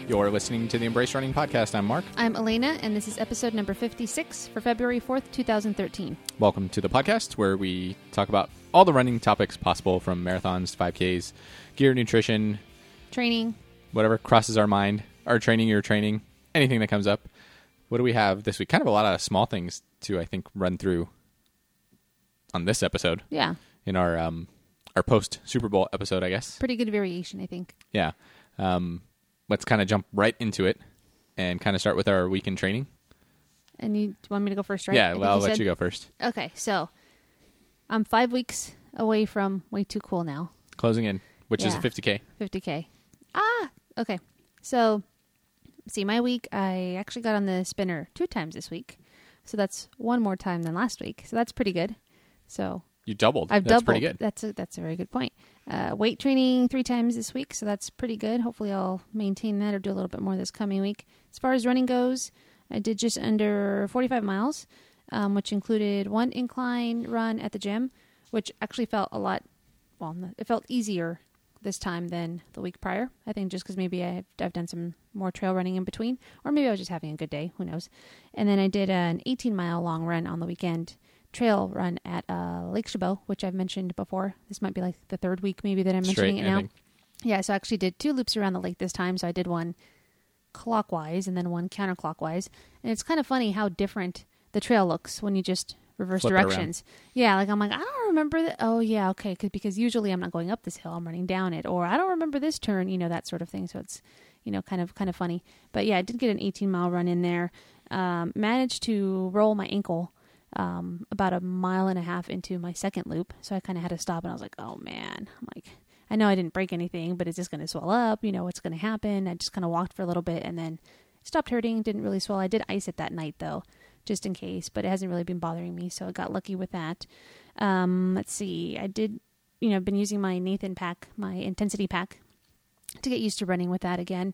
You're listening to the Embrace Running Podcast. I'm Mark. I'm Elena, and this is episode number 56 for February 4th, 2013. Welcome to the podcast where we talk about all the running topics possible, from marathons to 5Ks, gear, nutrition, Training. whatever crosses our mind, our training, your training, anything that comes up. What do we have this week? Kind of a lot of small things to, I think, run through on this episode. Yeah. In our post-Super Bowl episode, I guess. Pretty good variation, I think. Yeah. Let's kind of jump right into it and kind of start with our weekend training. And you want me to go first, right? Yeah, well, I'll let you go first. Okay, so I'm 5 weeks away from Way Too Cool now. Closing in, which is a 50K. 50K. Okay. So, see, my week, I actually got on the spinner 2 times this week. So that's 1 more time than last week. So that's pretty good. So You doubled. I've That's doubled. pretty good. That's a very good point. Weight training 3 times this week, so that's pretty good. Hopefully I'll maintain that or do a little bit more this coming week. As far as running goes, I did just under 45 miles, which included 1 incline run at the gym, which actually felt it felt easier this time than the week prior. I think just because maybe I've done some more trail running in between, or maybe I was just having a good day. Who knows? And then I did an 18-mile long run on the weekend, trail run at Lake Chabot, which I've mentioned before. This might be like the 3rd week maybe that I'm mentioning it now. Yeah, so I actually did 2 loops around the lake this time. So I did one clockwise and then one counterclockwise. And it's kind of funny how different the trail looks when you just reverse Flip directions. Yeah, like I'm like, I don't remember that. Oh, yeah, okay, because usually I'm not going up this hill, I'm running down it. Or I don't remember this turn, that sort of thing. So it's, kind of funny. But yeah, I did get an 18-mile run in there. Managed to roll my ankle about 1.5 miles into my second loop. So I kind of had to stop, and I was like, oh man, I'm like, I know I didn't break anything, but is this going to swell up? What's going to happen? I just kind of walked for a little bit and then it stopped hurting. Didn't really swell. I did ice it that night though, just in case, but it hasn't really been bothering me. So I got lucky with that. Let's see. I did, I've been using my Nathan pack, my intensity pack, to get used to running with that again.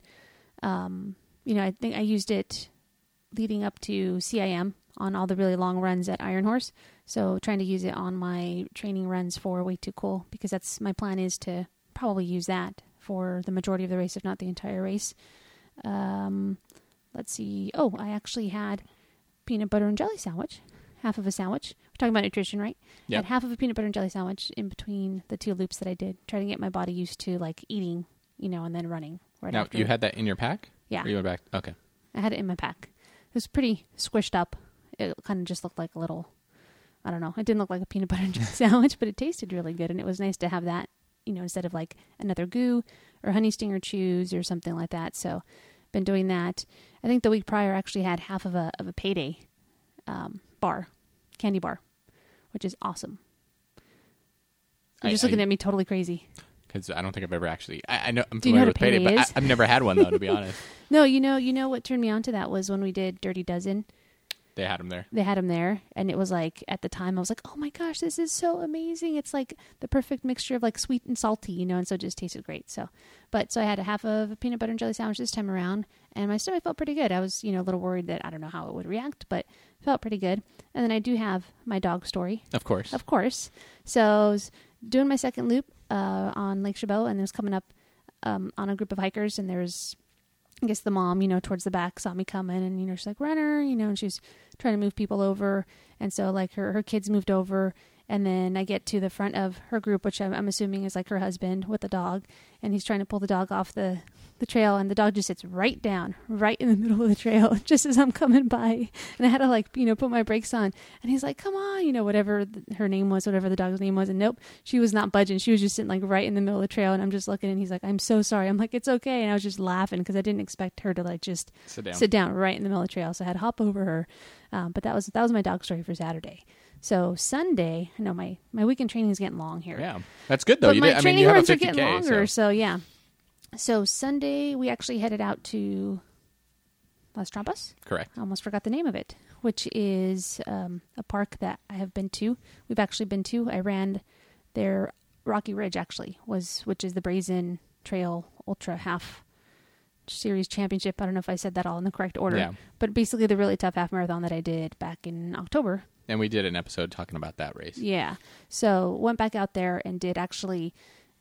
I think I used it leading up to CIM on all the really long runs at Iron Horse. So trying to use it on my training runs for Way Too Cool, because that's my plan, is to probably use that for the majority of the race, if not the entire race. Let's see. Oh, I actually had peanut butter and jelly sandwich, half of a sandwich. We're talking about nutrition, right? Yeah. I had half of a peanut butter and jelly sandwich in between the 2 loops that I did, trying to get my body used to like eating, and then running right now, after. you had that in your pack? Yeah. Or you went back? Okay. I had it in my pack. It was pretty squished up. It kind of just looked like a little, I don't know. It didn't look like a peanut butter and jelly sandwich, but it tasted really good. And it was nice to have that, instead of like another goo or honey stinger chews or something like that. So been doing that. I think the week prior I actually had half of a Payday candy bar, which is awesome. You're just looking at me totally crazy. Because I don't think I've ever actually... I know I'm Do you know familiar what with a Payday Payday, but is? I've never had one, though, to be honest. No, you know what turned me on to that was when we did Dirty Dozen. They had them there. They had them there, and it was like, at the time, I was like, oh my gosh, this is so amazing. It's like the perfect mixture of like sweet and salty, and so it just tasted great. So I had a half of a peanut butter and jelly sandwich this time around, and my stomach felt pretty good. I was, a little worried that I don't know how it would react, but it felt pretty good. And then I do have my dog story. Of course. So I was doing my second loop on Lake Chabot, and it was coming up on a group of hikers, and there's, I guess, the mom, towards the back saw me coming, and, she's like, runner, and she's trying to move people over. And so like her kids moved over, and then I get to the front of her group, which I'm assuming is like her husband with the dog. And he's trying to pull the dog off the trail, and the dog just sits right down, right in the middle of the trail, just as I'm coming by. And I had to put my brakes on, and he's like, come on, whatever her name was, whatever the dog's name was. And nope, she was not budging. She was just sitting like right in the middle of the trail. And I'm just looking, and he's like, I'm so sorry. I'm like, it's okay. And I was just laughing because I didn't expect her to like just sit down right in the middle of the trail. So I had to hop over her. But that was my dog story for Saturday. So Sunday, I know my weekend training is getting long here. Yeah, that's good though. But my training runs are getting 50K, longer. So yeah. So Sunday, we actually headed out to Las Trampas. Correct. I almost forgot the name of it, which is a park that I have been to. We've actually been to. I ran their Rocky Ridge, actually, which is the Brazen Trail Ultra Half Series Championship. I don't know if I said that all in the correct order. Yeah. But basically the really tough half marathon that I did back in October. And we did an episode talking about that race. Yeah. So went back out there and did actually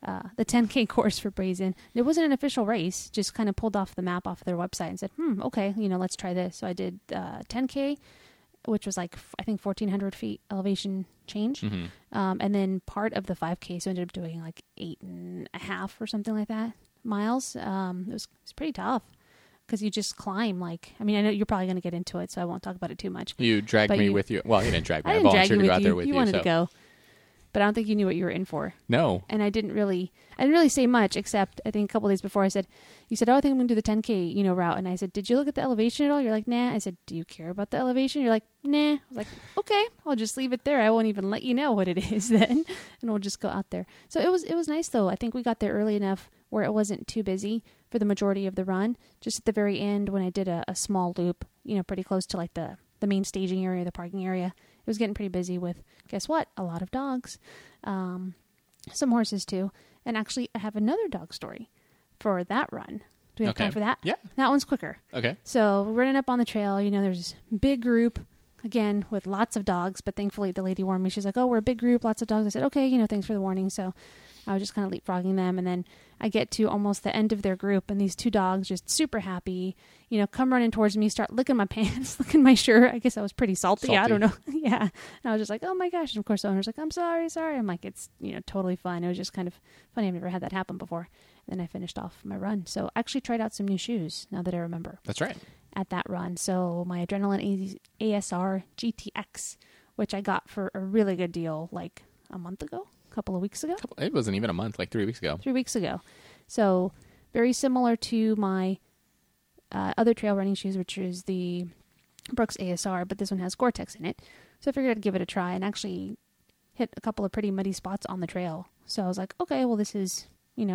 the 10K course for Brazen. It wasn't an official race, just kind of pulled off the map off their website and said, okay, let's try this. So I did 10K, which was like, I think 1,400 feet elevation change. Mm-hmm. And then part of the 5K, so I ended up doing like 8.5 or something like that miles. It was pretty tough because you just climb I know you're probably going to get into it, so I won't talk about it too much. You dragged me with you. Well, you didn't drag me. I I didn't drag volunteered you to go with out there with you. You wanted so. to go. But I don't think you knew what you were in for. No. And I didn't really say much, except I think a couple days before you said, I think I'm going to do the 10K, route. And I said, did you look at the elevation at all? You're like, nah. I said, do you care about the elevation? You're like, nah. I was like, okay, I'll just leave it there. I won't even let you know what it is then. And we'll just go out there. So it was nice though. I think we got there early enough where it wasn't too busy for the majority of the run. Just at the very end when I did a small loop, pretty close to like the main staging area, the parking area. It was getting pretty busy with, guess what? A lot of dogs. Some horses too. And actually, I have another dog story for that run. Do we have time for that? Yeah. That one's quicker. Okay. So we're running up on the trail. There's this big group, again, with lots of dogs. But thankfully, the lady warned me. She's like, oh, we're a big group, lots of dogs. I said, okay, thanks for the warning. So I was just kind of leapfrogging them. And then I get to almost the end of their group. And these two dogs, just super happy, come running towards me, start licking my pants, licking my shirt. I guess I was pretty salty. I don't know. Yeah. And I was just like, oh my gosh. And of course, the owner's like, I'm sorry. I'm like, it's, totally fine. It was just kind of funny. I've never had that happen before. And then I finished off my run. So I actually tried out some new shoes now that I remember. That's right. At that run. So my Adrenaline ASR GTX, which I got for a really good deal like a month ago, a couple of weeks ago. It wasn't even a month, like 3 weeks ago. 3 weeks ago. So very similar to my other trail running shoes, which is the Brooks ASR, but this one has Gore-Tex in it. So I figured I'd give it a try and actually hit a couple of pretty muddy spots on the trail. So I was like, okay, well, this is,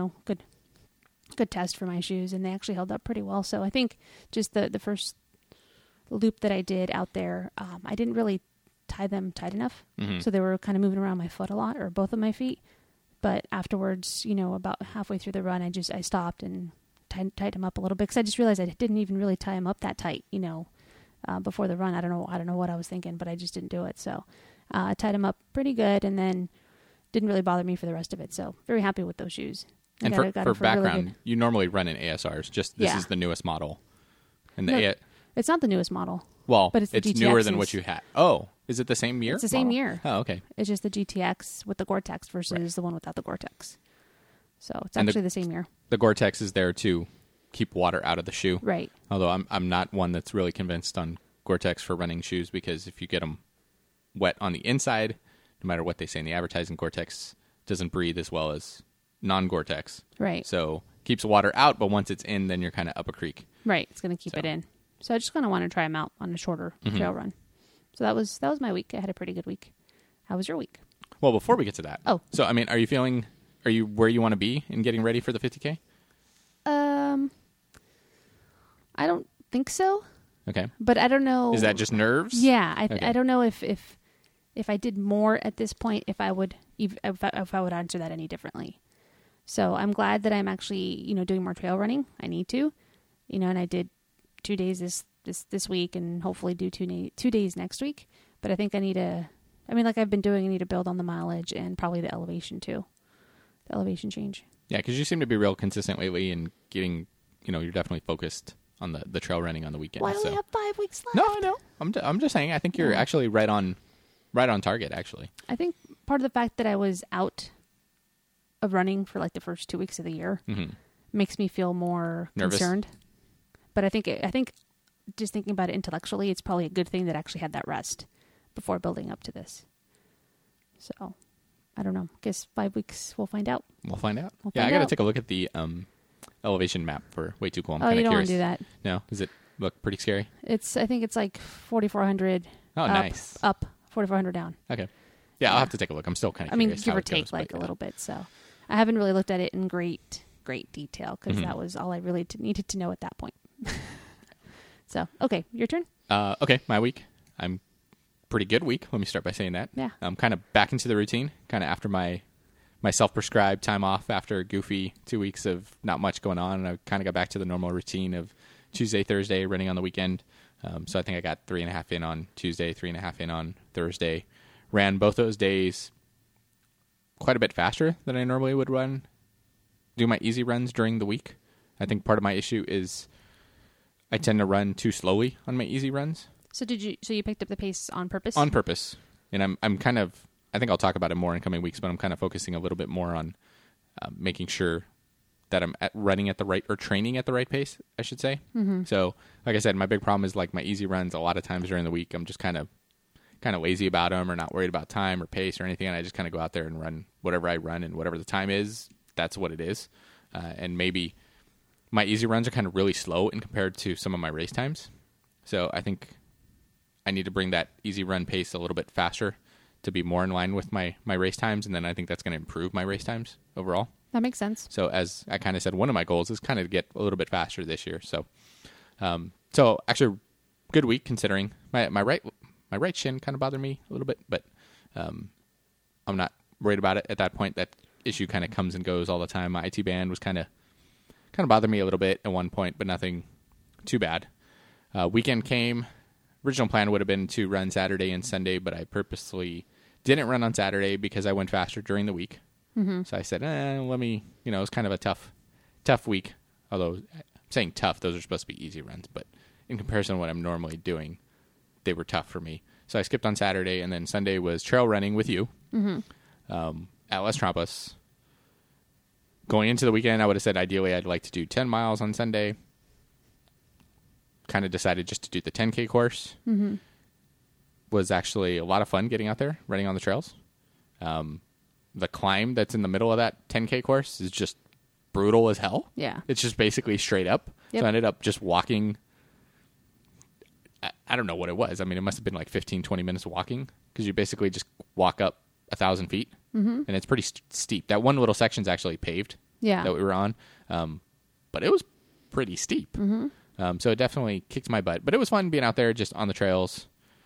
good test for my shoes, and they actually held up pretty well. So I think just the first loop that I did out there, I didn't really tie them tight enough. Mm-hmm. So they were kind of moving around my foot a lot, or both of my feet. But afterwards, about halfway through the run, I stopped and tied them up a little bit, because I just realized I didn't even really tie them up that tight, before the run. I don't know what I was thinking, but I just didn't do it. So I tied them up pretty good, and then didn't really bother me for the rest of it. So very happy with those shoes. And for background, really you normally run in ASRs. Just this is the newest model. And it's not the newest model. Well, but it's newer than what you had. Oh, is it the same year? It's the same year. Oh, okay. It's just the GTX with the Gore-Tex versus the one without the Gore-Tex. So it's actually the same year. The Gore-Tex is there to keep water out of the shoe. Right. Although I'm not one that's really convinced on Gore-Tex for running shoes, because if you get them wet on the inside, no matter what they say in the advertising, Gore-Tex doesn't breathe as well as non-Gore-Tex. Right. So keeps water out, but once it's in, then you're kind of up a creek. Right. It's going to keep it in. So I just kind of want to try them out on a shorter trail run. So that was my week. I had a pretty good week. How was your week? Well, before we get to that. Oh. So, are you where you want to be in getting ready for the 50K? I don't think so. Okay. But I don't know. Is that just nerves? Yeah. Okay. I don't know if I did more at this point, if I would answer that any differently. So I'm glad that I'm actually, doing more trail running. I need to, and I did 2 days this week, and hopefully do 2 days next week. But I think I need to, like I've been doing, I need to build on the mileage and probably the elevation too. The elevation change. Yeah, because you seem to be real consistent lately and getting, you're definitely focused on the trail running on the weekend. Why do we have 5 weeks left? No, I know. I'm just saying, I think you're actually right on target, actually. I think part of the fact that I was out of running for like the first 2 weeks of the year makes me feel more nervous. Concerned. But I think just thinking about it intellectually, it's probably a good thing that I actually had that rest before building up to this. So, I don't know. Guess 5 weeks, we'll find out. I got to take a look at the elevation map for Way Too Cool. I'm kind of you don't curious. Want to do that. No? Does it look pretty scary? I think it's like 4,400 nice. Up, 4,400 down. Okay. Yeah, I'll have to take a look. I'm still kind of curious. Give or take like a little bit. So I haven't really looked at it in great detail, because that was all I really needed to know at that point. So, okay, your turn. Okay, my week. I'm pretty good week. Let me start by saying that. Yeah. I'm kind of back into the routine, kind of after my self-prescribed time off after a goofy 2 weeks of not much going on. And I kind of got back to the normal routine of Tuesday, Thursday, running on the weekend. So I think I got 3.5 in on Tuesday, 3.5 in on Thursday. Ran both those days quite a bit faster than I normally would run do my easy runs during the week. I think part of my issue is I tend to run too slowly on my easy runs. So you picked up the pace on purpose? On purpose. And I'm kind of, I think I'll talk about it more in coming weeks, but I'm kind of focusing a little bit more on making sure that I'm running at the right, or training at the right pace, I should say. Mm-hmm. So, like I said, my big problem is like my easy runs. A lot of times during the week, I'm just kind of lazy about them, or not worried about time or pace or anything, and I just kind of go out there and run whatever I run, and whatever the time is, that's what it is. And maybe my easy runs are kind of really slow in compared to some of my race times. So I think I need to bring that easy run pace a little bit faster to be more in line with my race times, and then I think that's going to improve my race times overall. That makes sense. So as I kind of said, one of my goals is kind of to get a little bit faster this year. So, so actually, good week considering my right shin kind of bothered me a little bit, but I'm not worried about it at that point. That issue kind of comes and goes all the time. My IT band was kind of bothered me a little bit at one point, but nothing too bad. Weekend came. Original plan would have been to run Saturday and Sunday, but I purposely didn't run on Saturday because I went faster during the week. Mm-hmm. So I said, let me, it was kind of a tough week. Although I'm saying tough, those are supposed to be easy runs, but in comparison to what I'm normally doing, they were tough for me. So I skipped on Saturday, and then Sunday was trail running with you at Las Trampas. Going into the weekend, I would have said ideally I'd like to do 10 miles on Sunday. Kind of decided just to do the 10K course. Mm-hmm. Was actually a lot of fun getting out there, running on the trails. The climb that's in the middle of that 10K course is just brutal as hell. Yeah. It's just basically straight up. Yep. So I ended up just walking. I don't know what it was. I mean, it must have been like 15, 20 minutes of walking, because you basically just walk up 1,000 feet, and it's pretty steep. That one little section's actually paved that we were on, but it was pretty steep. Mm-hmm. So it definitely kicked my butt. But it was fun being out there just on the trails,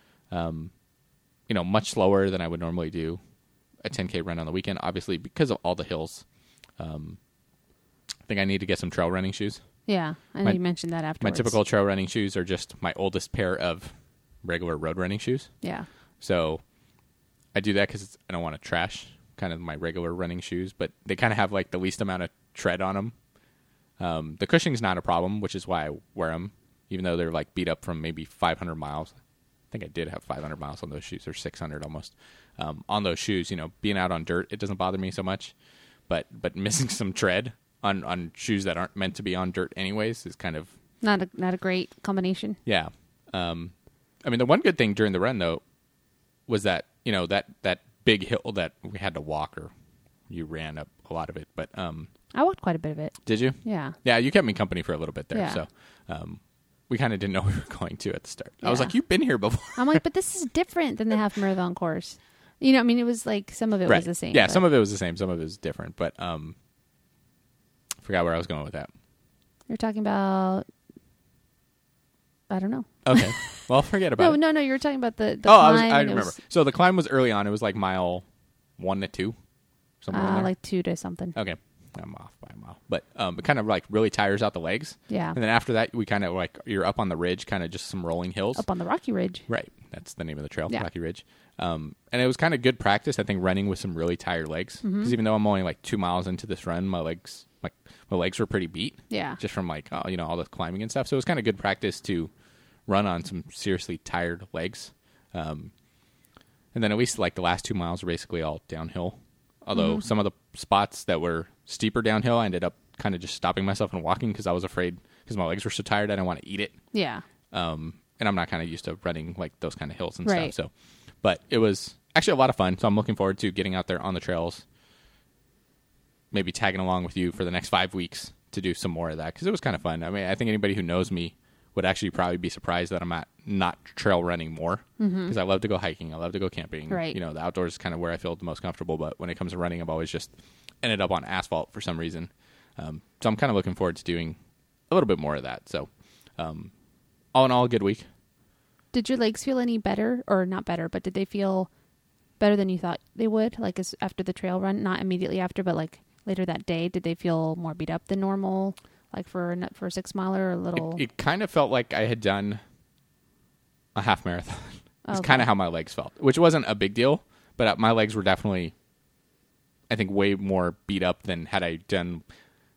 much slower than I would normally do a 10K run on the weekend, obviously, because of all the hills. I think I need to get some trail running shoes. Yeah, I know you mentioned that afterwards. My typical trail running shoes are just my oldest pair of regular road running shoes. Yeah. So I do that because I don't want to trash kind of my regular running shoes, but they kind of have like the least amount of tread on them. The cushioning's not a problem, which is why I wear them, even though they're like beat up from maybe 500 miles. I think I did have 500 miles on those shoes, or 600 almost. On those shoes, being out on dirt, it doesn't bother me so much, but missing some tread on shoes that aren't meant to be on dirt anyways is kind of not a great combination. Yeah. I mean, the one good thing during the run though was that, that big hill that we had to walk, or you ran up a lot of it, but I walked quite a bit of it. Did you? Yeah. Yeah, you kept me company for a little bit there. Yeah. So we kind of didn't know we were going to at the start. Yeah. I was like, you've been here before. I'm like, but this is different than the half marathon course. I mean, it was like some of it was the same. Yeah, some of it was the same, some of it was different, but forgot where I was going with that. You're talking about, I don't know. Okay. Well, forget about it. No, you were talking about the climb. I remember. So the climb was early on. It was like mile 1 to 2. Somewhere in there. Like 2 to something. Okay. I'm off by a mile. But it kind of like really tires out the legs. Yeah. And then after that, we kind of like, you're up on the ridge, kind of just some rolling hills. Up on the Rocky Ridge. Right. That's the name of the trail, yeah. Rocky Ridge. And it was kind of good practice, I think, running with some really tired legs. Because even though I'm only like 2 miles into this run, my legs were pretty beat. Yeah. Just from like, all the climbing and stuff. So it was kind of good practice to run on some seriously tired legs. And then at least like the last 2 miles were basically all downhill. Although some of the spots that were steeper downhill, I ended up kind of just stopping myself and walking because I was afraid, because my legs were so tired, I didn't want to eat it. Yeah. And I'm not kind of used to running like those kind of hills and stuff. So, but it was actually a lot of fun. So I'm looking forward to getting out there on the trails, maybe tagging along with you for the next 5 weeks to do some more of that, because it was kind of fun. I mean, I think anybody who knows me would actually probably be surprised that I'm not trail running more, because I love to go hiking. I love to go camping. Right. The outdoors is kind of where I feel the most comfortable. But when it comes to running, I've always just ended up on asphalt for some reason. So I'm kind of looking forward to doing a little bit more of that. So all in all, a good week. Did your legs feel any better, or not better, but did they feel better than you thought they would? Like after the trail run, not immediately after, but like later that day, did they feel more beat up than normal? Like for a 6 miler, or a little. It kind of felt like I had done a half marathon. It's kind of how my legs felt, which wasn't a big deal, but my legs were definitely, I think, way more beat up than had I done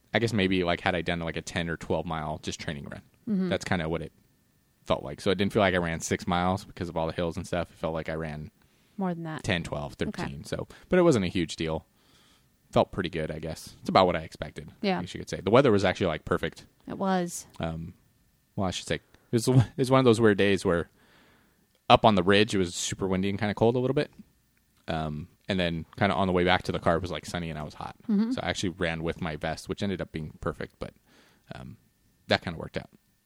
I guess maybe like had I done like a 10 or 12 mile just training run. That's kind of what it felt like. So it didn't feel like I ran 6 miles because of all the hills and stuff. It felt like I ran more than that. 10, 12, 13. Okay. So, but it wasn't a huge deal. Felt pretty good, I guess. It's about what I expected. Yeah. I guess you could say. The weather was actually like perfect. It was. Well, I should say it was one of those weird days where up on the ridge it was super windy and kind of cold a little bit. And then kind of on the way back to the car, it was like sunny and I was hot. So I actually ran with my vest, which ended up being perfect, but that kind of worked out.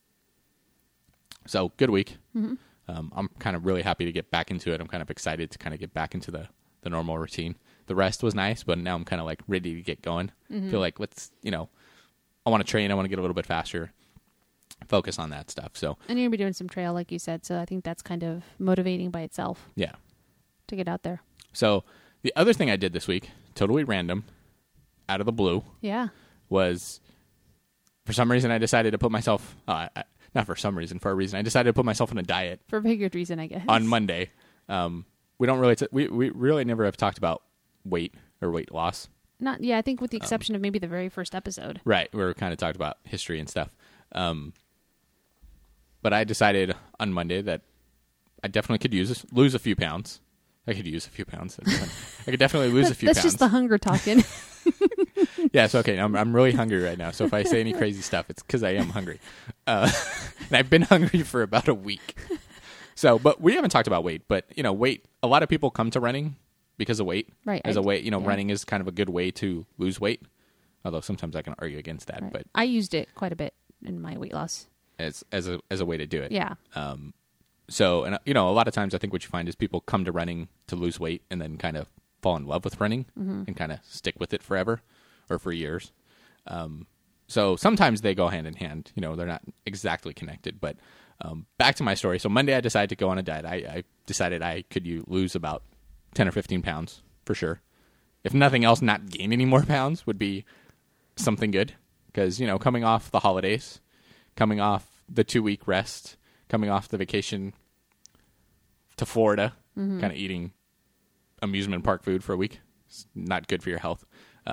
So good week. I'm kind of really happy to get back into it. I'm kind of excited to kind of get back into the normal routine. The rest was nice, but now I'm kind of like ready to get going. Feel like I want to train. I want to get a little bit faster. Focus on that stuff. So, and you're going to be doing some trail, like you said. So I think that's kind of motivating by itself. Yeah. To get out there. So the other thing I did this week, totally random, out of the blue, was for some reason I decided to put myself, not for some reason, for a reason, I decided to put myself on a diet. For a very good reason, I guess. On Monday. We don't really, we really never have talked about weight or weight loss. I think with the exception of maybe the very first episode. Right. We were kind of talked about history and stuff. But I decided on Monday that I definitely could lose a few pounds. I could use a few pounds. I could definitely lose a few pounds. That's just the hunger talking. Yeah, so okay, I'm really hungry right now. So if I say any crazy stuff, it's because I am hungry. And I've been hungry for about a week. So, but we haven't talked about weight. But, weight, a lot of people come to running because of weight. Right. As a way, running is kind of a good way to lose weight. Although sometimes I can argue against that. Right. But I used it quite a bit in my weight loss. As a way to do it. Yeah. So, and a lot of times I think what you find is people come to running to lose weight and then kind of fall in love with running and kind of stick with it forever or for years. So sometimes they go hand in hand. They're not exactly connected. But back to my story. So Monday I decided to go on a diet. I decided I could lose about 10 or 15 pounds for sure. If nothing else, not gain any more pounds would be something good. Because, coming off the holidays, coming off the 2-week rest, coming off the vacation to Florida, kind of eating amusement park food for a week. It's not good for your health.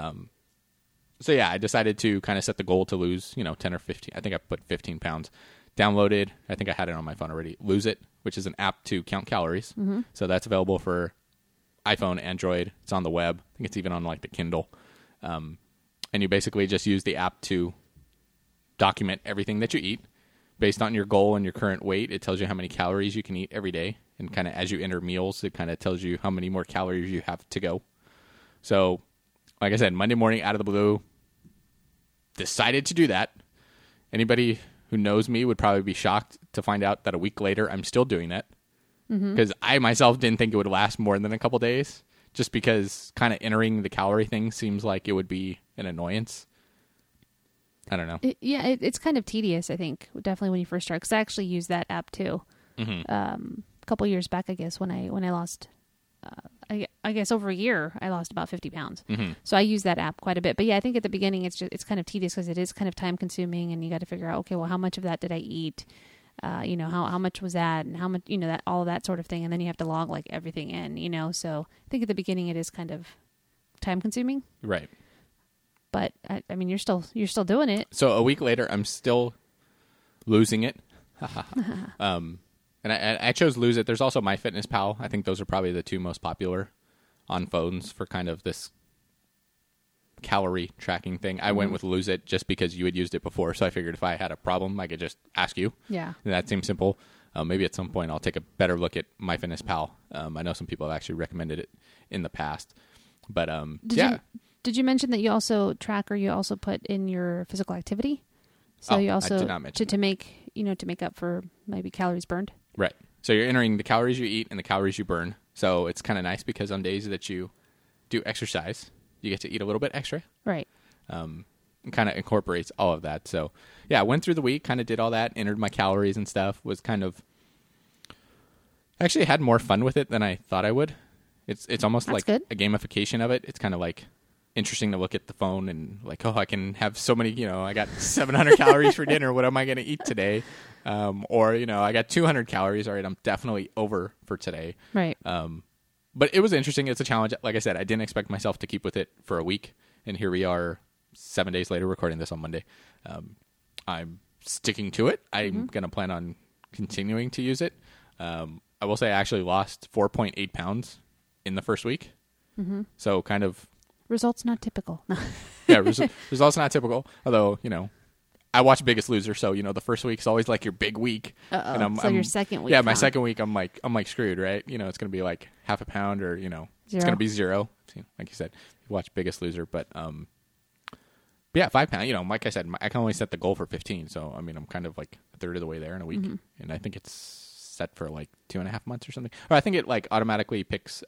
So yeah, I decided to kind of set the goal to lose, 10 or 15. I think I put 15 pounds. Downloaded, I think I had it on my phone already, Lose It, which is an app to count calories. So that's available for iPhone, Android. It's on the web. I think it's even on like the Kindle. And you basically just use the app to document everything that you eat. Based on your goal and your current weight, it tells you how many calories you can eat every day. And kind of as you enter meals, it kind of tells you how many more calories you have to go. So, like I said, Monday morning out of the blue, decided to do that. Anybody who knows me would probably be shocked to find out that a week later I'm still doing that. Because I myself didn't think it would last more than a couple days. Just because kind of entering the calorie thing seems like it would be an annoyance. I don't know. It's kind of tedious, I think, definitely when you first start. Because I actually used that app too. A couple years back, I guess, when I lost, I guess over a year, I lost about 50 pounds. So I use that app quite a bit. But yeah, I think at the beginning it's kind of tedious because it is kind of time consuming, and you got to figure out, okay, well, how much of that did I eat? How much was that, and how much, that all of that sort of thing, and then you have to log like everything in, So I think at the beginning it is kind of time consuming, right? But I mean, you're still doing it. So a week later, I'm still losing it. And I chose Lose It. There's also MyFitnessPal. I think those are probably the two most popular on phones for kind of this calorie tracking thing. I went with Lose It just because you had used it before, so I figured if I had a problem, I could just ask you. Yeah. And that seems simple. Maybe at some point I'll take a better look at MyFitnessPal. I know some people have actually recommended it in the past. But Did you mention that you also track, or you also put in your physical activity? So you also I did not mention to make up for maybe calories burned. Right. So you're entering the calories you eat and the calories you burn. So it's kind of nice because on days that you do exercise, you get to eat a little bit extra. Right. It kind of incorporates all of that. So yeah, I went through the week, kind of did all that, entered my calories and stuff. Was kind of actually had more fun with it than I thought I would. It's almost That's like good. a gamification of it. It's kind of like interesting to look at the phone and like, I can have so many, I got 700 calories for dinner. What am I going to eat today? Or, I got 200 calories. All right, I'm definitely over for today. Right. But it was interesting. It's a challenge. Like I said, I didn't expect myself to keep with it for a week. And here we are 7 days later, recording this on Monday. I'm sticking to it. I'm going to plan on continuing to use it. I will say I actually lost 4.8 pounds in the first week. So kind of... Results not typical. Yeah, results not typical. Although, I watch Biggest Loser, so the first week's always like your big week. And so your second week. Yeah, my second week, I'm like screwed, right? It's going to be like half a pound, or it's going to be 0. Like you said, you watch Biggest Loser, but yeah, 5 pounds. Like I said, I can only set the goal for 15. So I'm kind of like a third of the way there in a week, and I think it's set for like 2.5 months or something. Or I think it like automatically picks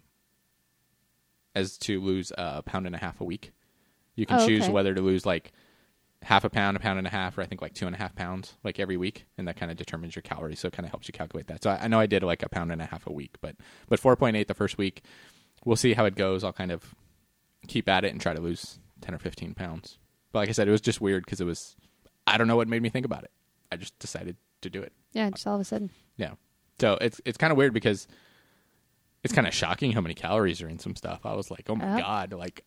as to lose 1.5 pounds a week. You can choose whether to lose like half a pound, 1.5 pounds, or I think like 2.5 pounds like every week, and that kind of determines your calories. So it kind of helps you calculate that. So I know I did like 1.5 pounds a week, but 4.8 the first week. We'll see how it goes. I'll kind of keep at it and try to lose 10 or 15 pounds. But like I said, it was just weird because I don't know what made me think about it. I just decided to do it. Yeah, just all of a sudden. Yeah. So it's kind of weird because it's kind of shocking how many calories are in some stuff. I was like, oh my God, like,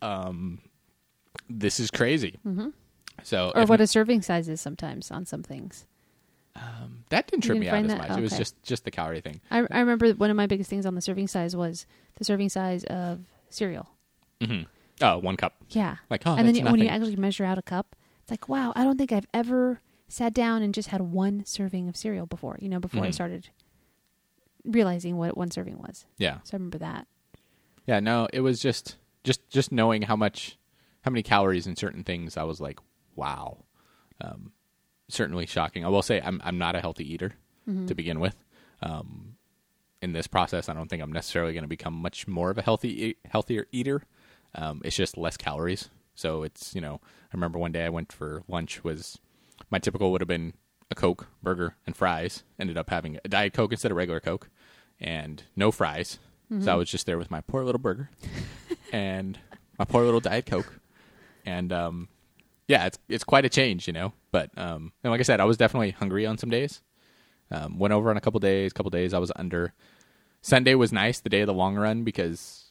this is crazy. So, or what a serving size is sometimes on some things. That didn't trip me out as much. Okay. It was just the calorie thing. I remember one of my biggest things on the serving size was the serving size of cereal. Oh, 1 cup. Yeah. Like, and then when you actually measure out a cup, it's like, wow, I don't think I've ever sat down and just had one serving of cereal before, before I started realizing what one serving was. Yeah. So I remember that. Yeah, no, it was just knowing how many calories in certain things. I was like, wow. Certainly shocking. I will say I'm not a healthy eater to begin with. In this process, I don't think I'm necessarily going to become much more of a healthier eater. It's just less calories. So it's, I remember one day I went for lunch, my typical would have been a Coke, burger, and fries. Ended up having a Diet Coke instead of regular Coke and no fries. So I was just there with my poor little burger and my poor little Diet Coke. And, yeah, it's quite a change, but, and like I said, I was definitely hungry on some days. Went over on a couple days I was under. Sunday was nice, the day of the long run, because,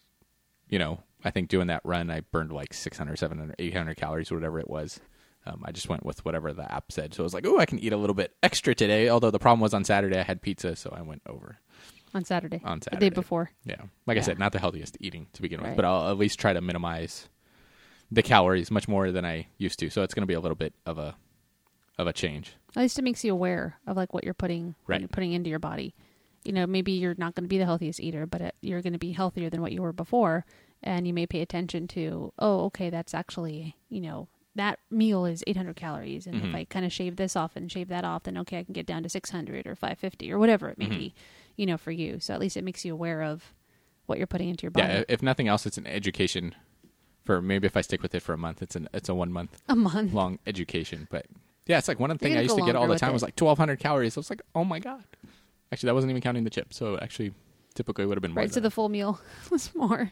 I think doing that run, I burned like 600, 700, 800 calories or whatever it was. I just went with whatever the app said. So I was like, oh, I can eat a little bit extra today. Although the problem was on Saturday I had pizza, so I went over. On Saturday. The day before. Yeah. Like I said, not the healthiest eating to begin with, but I'll at least try to minimize the calories much more than I used to. So it's going to be a little bit of a change. At least it makes you aware of like what you're putting into your body. Maybe you're not going to be the healthiest eater, but you're going to be healthier than what you were before. And you may pay attention to, oh, okay, that's actually, that meal is 800 calories. And if I kind of shave this off and shave that off, then okay, I can get down to 600 or 550 or whatever it may be, for you. So at least it makes you aware of what you're putting into your body. Yeah, if nothing else, it's an education for maybe if I stick with it for a month, it's a 1 month long education. But yeah, it's like one of the things I used to get all the time was like 1,200 calories. I was like, oh my God. Actually, that wasn't even counting the chips. So actually, typically would have been more. Right, so the full meal was more.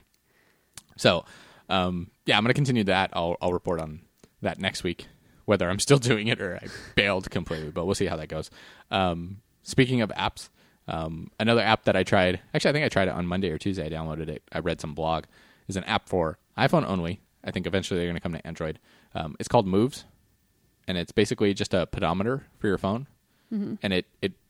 So, yeah, I'm going to continue that. I'll report on that next week, whether I'm still doing it or I bailed completely, but we'll see how that goes. Speaking of apps, another app that I tried, actually, I think I tried it on Monday or Tuesday. I downloaded it. I read some blog. Is an app for iPhone only. I think eventually they're going to come to Android. It's called Moves, and it's basically just a pedometer for your phone. And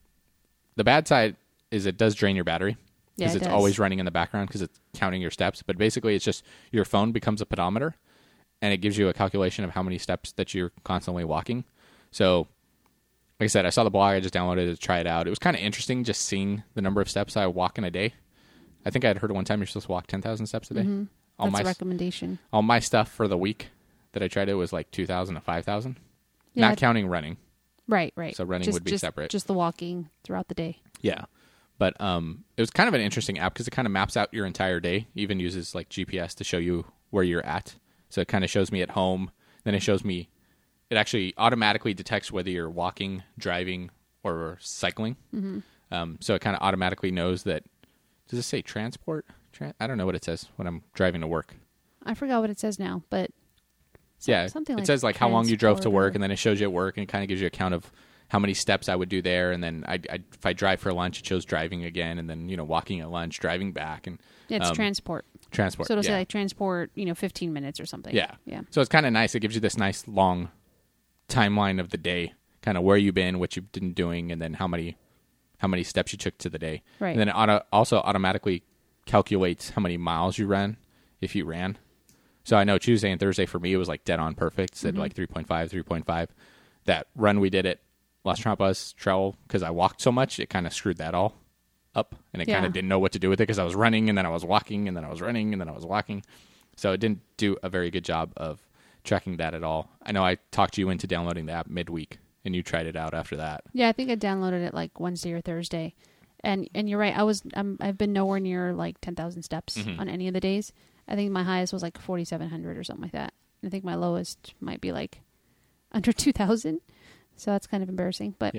the bad side is it does drain your battery because it's always running in the background because it's counting your steps. But basically, it's just your phone becomes a pedometer, and it gives you a calculation of how many steps that you're constantly walking. So, like I said, I saw the blog. I just downloaded it to try it out. It was kind of interesting just seeing the number of steps I walk in a day. I think I had heard one time you're supposed to walk 10,000 steps a day. That's a recommendation. All my stuff for the week that I tried it was like 2,000 to 5,000. Yeah, not counting running. Right. So running would be separate. Just the walking throughout the day. Yeah. But it was kind of an interesting app because it kind of maps out your entire day, even uses like GPS to show you where you're at. So it kind of shows me at home. Then it shows me, it actually automatically detects whether you're walking, driving, or cycling. So it kind of automatically knows that. Does it say transport? I don't know what it says when I'm driving to work. I forgot what it says now, but something like it says like how long you drove to work, and then it shows you at work, and it kind of gives you a count of how many steps I would do there, and then if I drive for lunch, it shows driving again, and then walking at lunch, driving back, and it's transport. Transport. So it'll say yeah. like transport, 15 minutes or something. Yeah. Yeah. So it's kind of nice. It gives you this nice long timeline of the day, kind of where you've been, what you've been doing, and then how many steps you took to the day. Right. And then it also automatically calculates how many miles you ran if you ran. So I know Tuesday and Thursday for me, it was like dead on perfect. Said like 3.5. That run we did at Las Trampas Trail, because I walked so much, it kind of screwed that all up. And it kind of didn't know what to do with it because I was running and then I was walking and then I was running and then I was walking. So it didn't do a very good job of tracking that at all. I know I talked you into downloading the app midweek and you tried it out after that. Yeah, I think I downloaded it like Wednesday or Thursday. And you're right. I've been nowhere near like 10,000 steps on any of the days. I think my highest was like 4,700 or something like that. And I think my lowest might be like under 2,000. So that's kind of embarrassing. But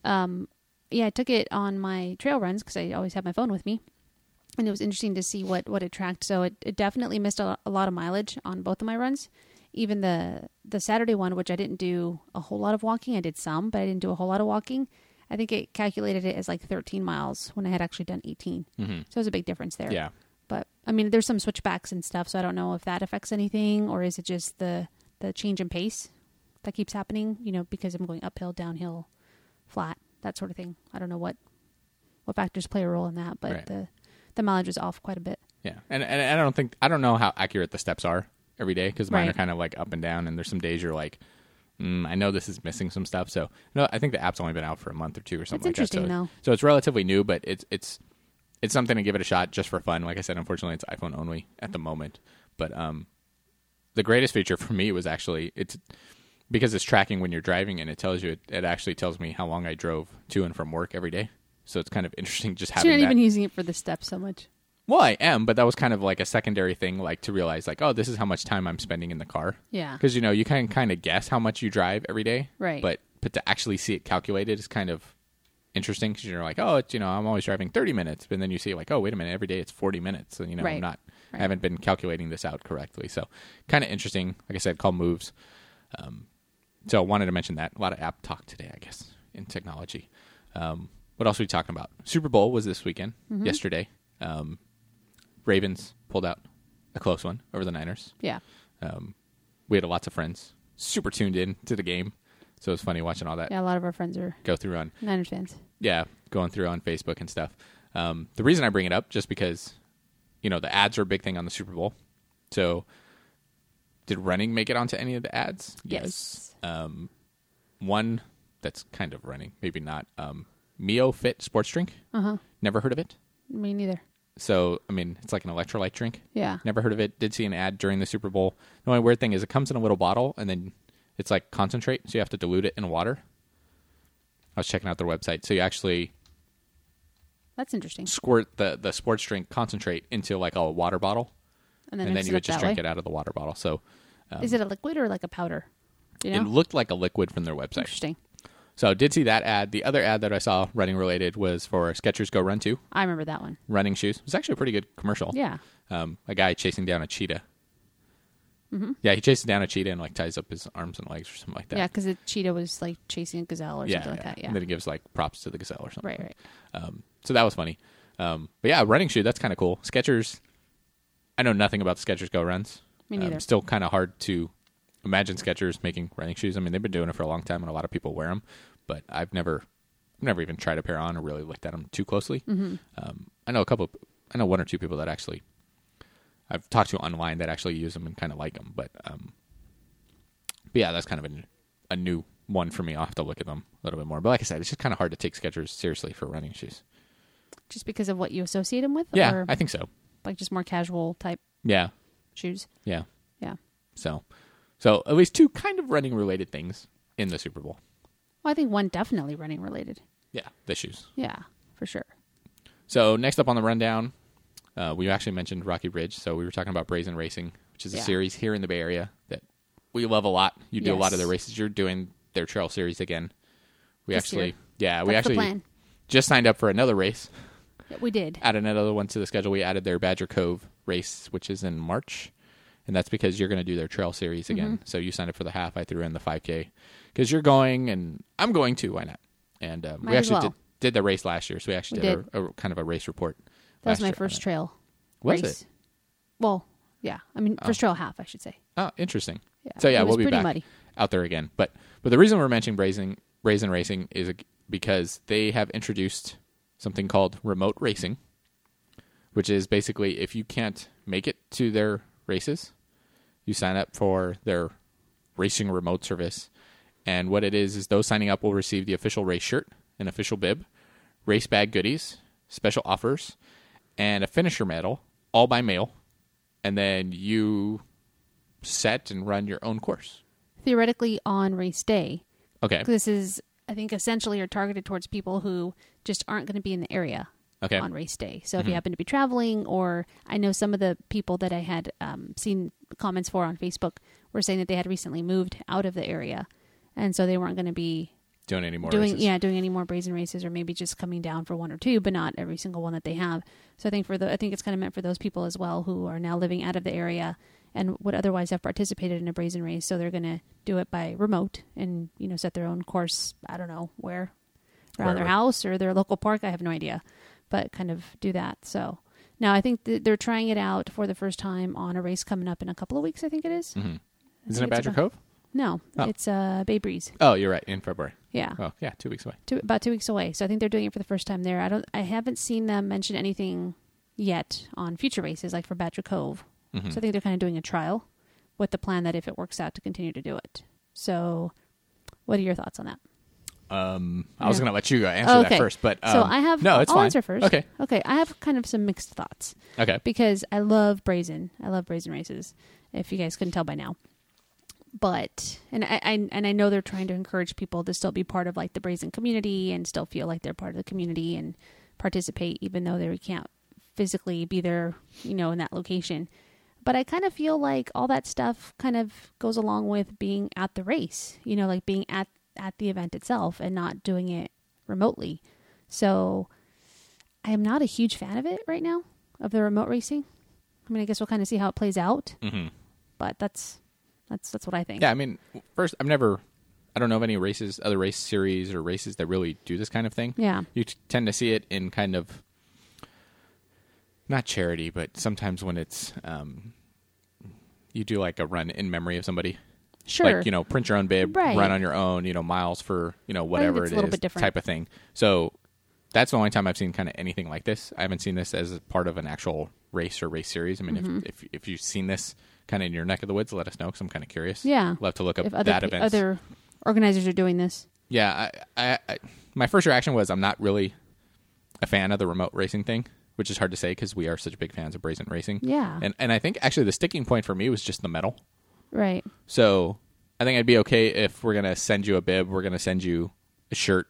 I took it on my trail runs because I always have my phone with me. And it was interesting to see what it tracked. So it definitely missed a lot of mileage on both of my runs. Even the Saturday one, which I didn't do a whole lot of walking. I did some, but I didn't do a whole lot of walking. I think it calculated it as like 13 miles when I had actually done 18. So it was a big difference there. Yeah. But, I mean, there's some switchbacks and stuff, so I don't know if that affects anything, or is it just the change in pace that keeps happening, because I'm going uphill, downhill, flat, that sort of thing. I don't know what factors play a role in that, but right. the mileage is off quite a bit. Yeah. And I don't know how accurate the steps are every day, because mine Right. are kind of like up and down, and there's some days you're like, I know this is missing some stuff. So no, I think the app's only been out for a month or two or something That's like that. interesting, though. So it's relatively new, but it's something to give it a shot just for fun. Like I said, unfortunately, it's iPhone only at the moment. But the greatest feature for me was actually because it's tracking when you're driving, and it tells you it actually tells me how long I drove to and from work every day. So it's kind of interesting just So having you're that. not even using it for the steps so much. Well, I am, but that was kind of like a secondary thing, like to realize, like, oh, this is how much time I'm spending in the car. Yeah. Because, you can kind of guess how much you drive every day. Right. But to actually see it calculated is kind of interesting, because you're like, oh, it's, I'm always driving 30 minutes. But then you see, like, oh, wait a minute, every day it's 40 minutes. And, Right. I Right. haven't been calculating this out correctly. So kind of interesting, like I said, called Moves. So I wanted to mention that. A lot of app talk today, I guess, in technology. What else are we talking about? Super Bowl was this weekend, yesterday. Ravens pulled out a close one over the Niners. Yeah. We had lots of friends super tuned in to the game, so it was funny watching all that Yeah, a lot of our friends are go through on Niners fans. going through on Facebook and stuff. The reason I bring it up just because the ads are a big thing on the Super Bowl. So did running make it onto any of the ads? Yes. One that's kind of running, maybe not. Mio Fit sports drink. Never heard of it. Me neither. So, I mean, it's like an electrolyte drink. Yeah. Never heard of it. Did see an ad during the Super Bowl. The only weird thing is it comes in a little bottle, and then it's like concentrate, so you have to dilute it in water. I was checking out their website. So you actually That's interesting. squirt the sports drink concentrate into like a water bottle, And and then then you would just drink it out of the water bottle. So Is it a liquid or like a powder? Do you know? it looked like a liquid from their website. Interesting. So did see that ad. The other ad that I saw running related was for Skechers Go Run 2 I remember that one. running shoes. It was actually a pretty good commercial. Yeah. A guy chasing down a cheetah. Yeah, he chases down a cheetah and like ties up his arms and legs or something like that. Yeah, because the cheetah was like chasing a gazelle or something like that. Yeah. And then he gives like props to the gazelle or something. Right. So that was funny. But yeah, running shoe, that's kind of cool. Skechers, I know nothing about the Skechers Go Runs. Me neither. Still kind of hard to imagine Skechers making running shoes. I mean, they've been doing it for a long time and a lot of people wear them, but I've never even tried a pair on or really looked at them too closely. I know one or two people that actually I've talked to online that actually use them and kind of like them, but yeah, that's kind of a new one for me. I'll have to look at them a little bit more. But like I said, it's just kind of hard to take Skechers seriously for running shoes. Just because of what you associate them with? Yeah, Or I think so. like just more casual type Yeah, shoes? yeah. Yeah. So at least two kind of running related things in the Super Bowl. Well, I think one definitely running related. Yeah, the shoes. Yeah, for sure. So next up on the rundown, we actually mentioned Rocky Ridge. So we were talking about Brazen Racing, which is a Yeah. series here in the Bay Area that we love a lot. You do a lot of Yes. their races. You're doing their trail series again. We This actually, year. yeah, we That's the actually plan. just signed up for another race. Yeah, we did. Added another one to the schedule. We added their Badger Cove race, which is in March. And that's because you're going to do their trail series again. So you signed up for the half. I threw in the 5K because you're going and I'm going too. Why not? And we Might as actually well. did the race last year. So we actually We did a kind of a race report. That was last my year on first it. trail Was race. it? Well, yeah. I mean, first trail half, I should say. Oh, interesting. Yeah. So yeah, It was we'll be pretty back muddy. out there again. But the reason we're mentioning Brazen Racing is because they have introduced something called remote racing, which is basically if you can't make it to their races, you sign up for their racing remote service. And what it is those signing up will receive the official race shirt, an official bib, race bag goodies, special offers, and a finisher medal, all by mail. And then you set and run your own course. Theoretically on race day. Okay. This is, I think, essentially are targeted towards people who just aren't going to be in the area Okay. on race day. So if you happen to be traveling, or I know some of the people that I had seen comments for on Facebook were saying that they had recently moved out of the area. And so they weren't going to be Doing any more doing races. doing any more Brazen races, or maybe just coming down for one or two, but not every single one that they have. So I think I think it's kind of meant for those people as well who are now living out of the area and would otherwise have participated in a Brazen race. So they're going to do it by remote and set their own course. I don't know where, around their Wherever. house or their local park. I have no idea, but kind of do that. So now I think they're trying it out for the first time on a race coming up in a couple of weeks. I think it is. Mm-hmm. I Isn't think it Badger it's Cove? No, Oh. it's Bay Breeze. Oh, you're right. In February. Yeah. Oh, yeah. 2 weeks away. About 2 weeks away. So I think they're doing it for the first time there. I haven't seen them mention anything yet on future races, like for Badger Cove. Mm-hmm. So I think they're kind of doing a trial with the plan that if it works out, to continue to do it. So what are your thoughts on that? I was Yeah. going to let you answer that first, but so I have. no, it's I'll fine. answer first. Okay. Okay. I have kind of some mixed thoughts Okay. because I love Brazen. I love Brazen races. If you guys couldn't tell by now. But I know they're trying to encourage people to still be part of like the Brazen community and still feel like they're part of the community and participate, even though they can't physically be there, in that location. But I kind of feel like all that stuff kind of goes along with being at the race, like being at the event itself and not doing it remotely. So I am not a huge fan of it right now, of the remote racing. I mean, I guess we'll kind of see how it plays out. Mm-hmm. But that's what I think. Yeah, I mean, first, I don't know of any races, other race series or races that really do this kind of thing. Yeah. You tend to see it in kind of, not charity, but sometimes when it's, you do like a run in memory of somebody. Sure. Like, print your own bib, Right. run on your own, miles for, whatever it's it a little is, bit different. type of thing. So that's the only time I've seen kind of anything like this. I haven't seen this as a part of an actual race or race series. I mean, if you've seen this kind of in your neck of the woods, let us know because I'm kind of curious. Yeah. Love to look up If that event. other organizers are doing this. Yeah, I my first reaction was I'm not really a fan of the remote racing thing, which is hard to say because we are such big fans of Brazen racing. Yeah. And I think actually the sticking point for me was just the medal. Right. So I think I'd be okay if we're going to send you a bib, we're going to send you a shirt,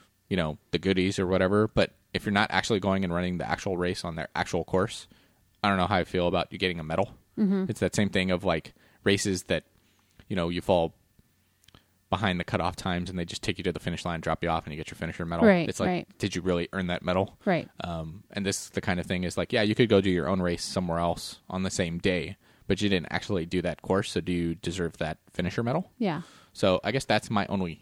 the goodies or whatever. But if you're not actually going and running the actual race on their actual course, I don't know how I feel about you getting a medal. Mm-hmm. It's that same thing of like races that, you fall behind the cutoff times and they just take you to the finish line, drop you off, and you get your finisher medal. Right, It's like, right. did you really earn that medal? Right. And this the kind of thing is like, yeah, you could go do your own race somewhere else on the same day, but you didn't actually do that course, so do you deserve that finisher medal? Yeah. So I guess that's my only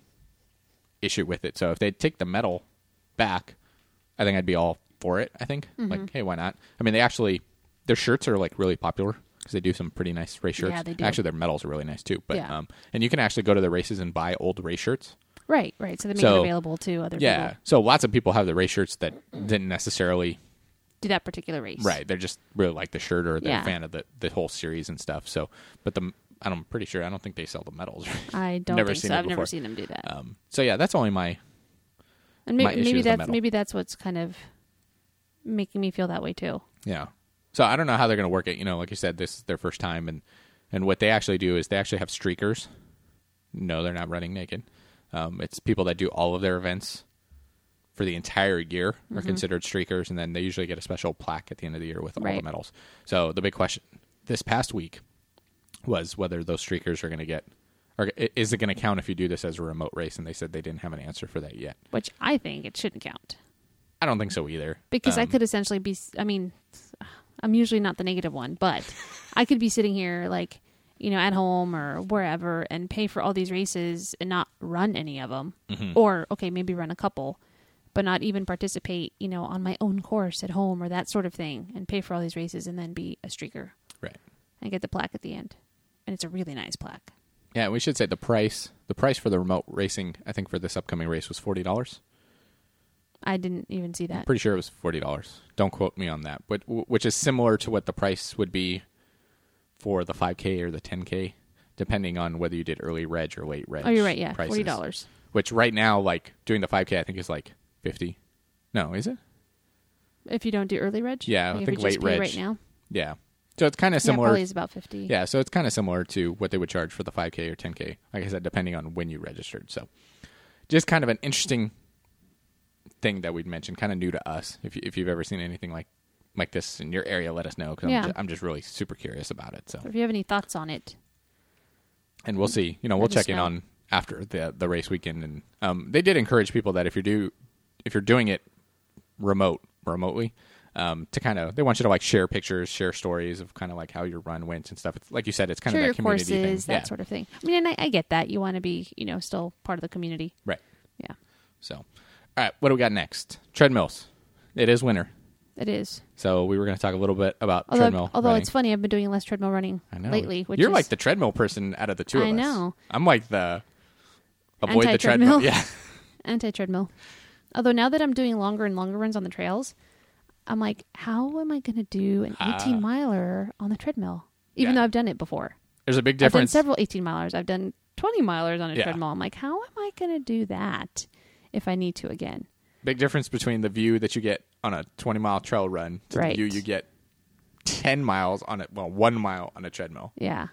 issue with it. So if they take the medal back, I think I'd be all for it, I think. Mm-hmm. Like, hey, why not? I mean, their shirts are like really popular because they do some pretty nice race shirts. Yeah, they do. Actually, their medals are really nice too. But Yeah. and you can actually go to the races and buy old race shirts. Right. Right. So they make So- it available to other Yeah. people. So lots of people have the race shirts that didn't necessarily Do that particular race. right. They're just really like the shirt or they're Yeah. a fan of the whole series and stuff. So, but I'm pretty sure I don't think they sell the medals. I don't Never think seen so. it I've never before. seen them do that. So yeah, that's only my And my issue is the medal. maybe that's what's kind of making me feel that way too. yeah. So I don't know how they're going to work it. Like you said, this is their first time, and what they actually do is they actually have streakers. No, they're not running naked. It's people that do all of their events for the entire year are considered streakers, and then they usually get a special plaque at the end of the year with all the Right. medals. So the big question this past week was whether those streakers are going to get, or is it going to count if you do this as a remote race? And they said they didn't have an answer for that yet. Which I think it shouldn't count. I don't think so either. Because I could essentially be, I mean, I'm usually not the negative one, but I could be sitting here like, at home or wherever and pay for all these races and not run any of them. Mm-hmm. Or, okay, maybe run a couple, but not even participate, on my own course at home or that sort of thing and pay for all these races and then be a streaker. Right. And get the plaque at the end. And it's a really nice plaque. Yeah, we should say the price for the remote racing, I think for this upcoming race was $40. I didn't even see that. Pretty sure it was $40. Don't quote me on that, but which is similar to what the price would be for the 5K or the 10K, depending on whether you did early reg or late reg. Oh, you're right. Yeah, prices. $40. Which right now, like doing the 5K, I think is like $50. No, is it? If you don't do early reg? Yeah, like I if think you late just pay reg. right now? Yeah. So it's kind of similar. Yeah, probably is about $50. Yeah, so it's kind of similar to what they would charge for the 5K or 10K, like I said, depending on when you registered. So just kind of an interesting thing that we'd mentioned, kind of new to us. If you've ever seen anything like this in your area, let us know, because I'm just really super curious about it. So if you have any thoughts on it. And we'll see. We'll check in on after the race weekend. And they did encourage people that if you're doing it remotely, to kind of, they want you to like share pictures, share stories of kind of like how your run went and stuff. It's like you said, it's kind of that community courses, thing. that sort of thing. I mean, and I get that. You want to be, still part of the community. Right. Yeah. So, all right, what do we got next? Treadmills. It is winter. It is. So we were going to talk a little bit about treadmill Although running. It's funny, I've been doing less treadmill running lately. You're like the treadmill person out of the two of us. I know. I'm like the avoid the Anti-treadmill. treadmill. Yeah. Anti-treadmill. Although now that I'm doing longer and longer runs on the trails, I'm like, how am I going to do an 18-miler on the treadmill? Even though I've done it before. There's a big difference. I've done several 18-milers. I've done 20-milers on a treadmill. I'm like, how am I going to do that if I need to again? Big difference between the view that you get on a 20-mile trail run to the view you get 10 miles on it. Well, 1 mile on a treadmill. Yeah.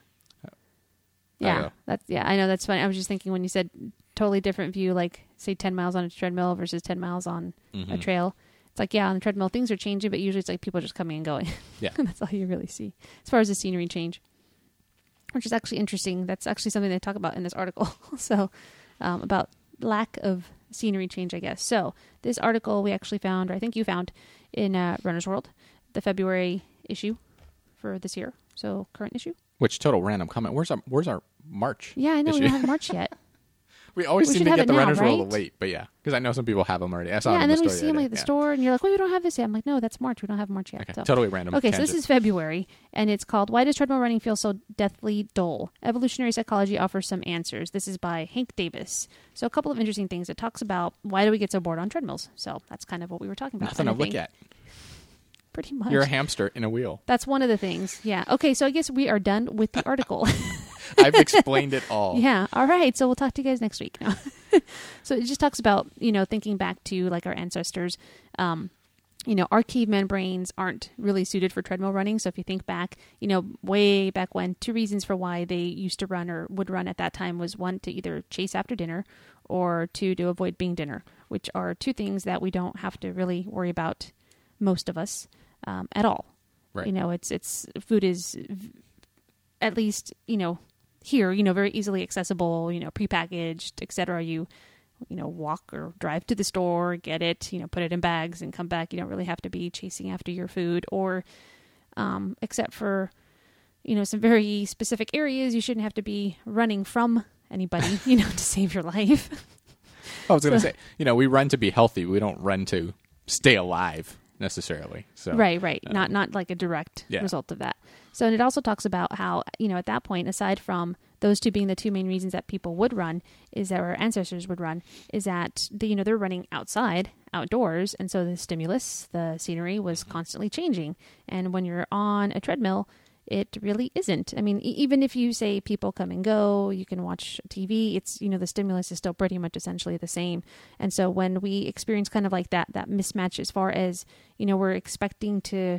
Yeah. I know that's funny. I was just thinking when you said totally different view, like say 10 miles on a treadmill versus 10 miles on a trail. It's like, on the treadmill, things are changing, but usually it's like people are just coming and going. Yeah. That's all you really see as far as the scenery change, which is actually interesting. That's actually something they talk about in this article. So, about lack of scenery change, I guess. So this article we actually found, or I think you found, in Runner's World, the February issue for this year. So current issue. Which total random comment. Where's our March? Yeah, I know issue? We don't have March yet. We always seem to get the Runner's World late, but because I know some people have them already. I saw them and in then the we see them at the store, and you're like, "Well, we don't have this yet." I'm like, "No, that's March. We don't have March yet." Okay, so. totally random. Okay, tangent. so this is February, and it's called "Why Does Treadmill Running Feel So Deathly Dull? Evolutionary Psychology Offers Some Answers." This is by Hank Davis. So a couple of interesting things. It talks about why do we get so bored on treadmills. So that's kind of what we were talking about. Nothing to look at. Pretty much. You're a hamster in a wheel. That's one of the things. Yeah. Okay, so I guess we are done with the article. I've explained it all. Yeah. All right. So we'll talk to you guys next week. No. So it just talks about, thinking back to like our ancestors. Our caveman brains aren't really suited for treadmill running. So if you think back, way back when, two reasons for why they used to run or would run at that time was one, to either chase after dinner, or two, to avoid being dinner, which are two things that we don't have to really worry about, most of us, at all. Right. It's food is at least, here, very easily accessible, prepackaged, etc. You walk or drive to the store, get it, put it in bags and come back. You don't really have to be chasing after your food, or, except for, some very specific areas, you shouldn't have to be running from anybody, to save your life. I was going to say, we run to be healthy. We don't run to stay alive necessarily. So Right. Not like a direct result of that. So, and it also talks about how, at that point, aside from those two being the two main reasons that people would run, is that our ancestors would run, is that, they're running outside, outdoors. And so the stimulus, the scenery was constantly changing. And when you're on a treadmill, it really isn't. I mean, even if you say people come and go, you can watch TV, it's, the stimulus is still pretty much essentially the same. And so when we experience kind of like that mismatch as far as, we're expecting to,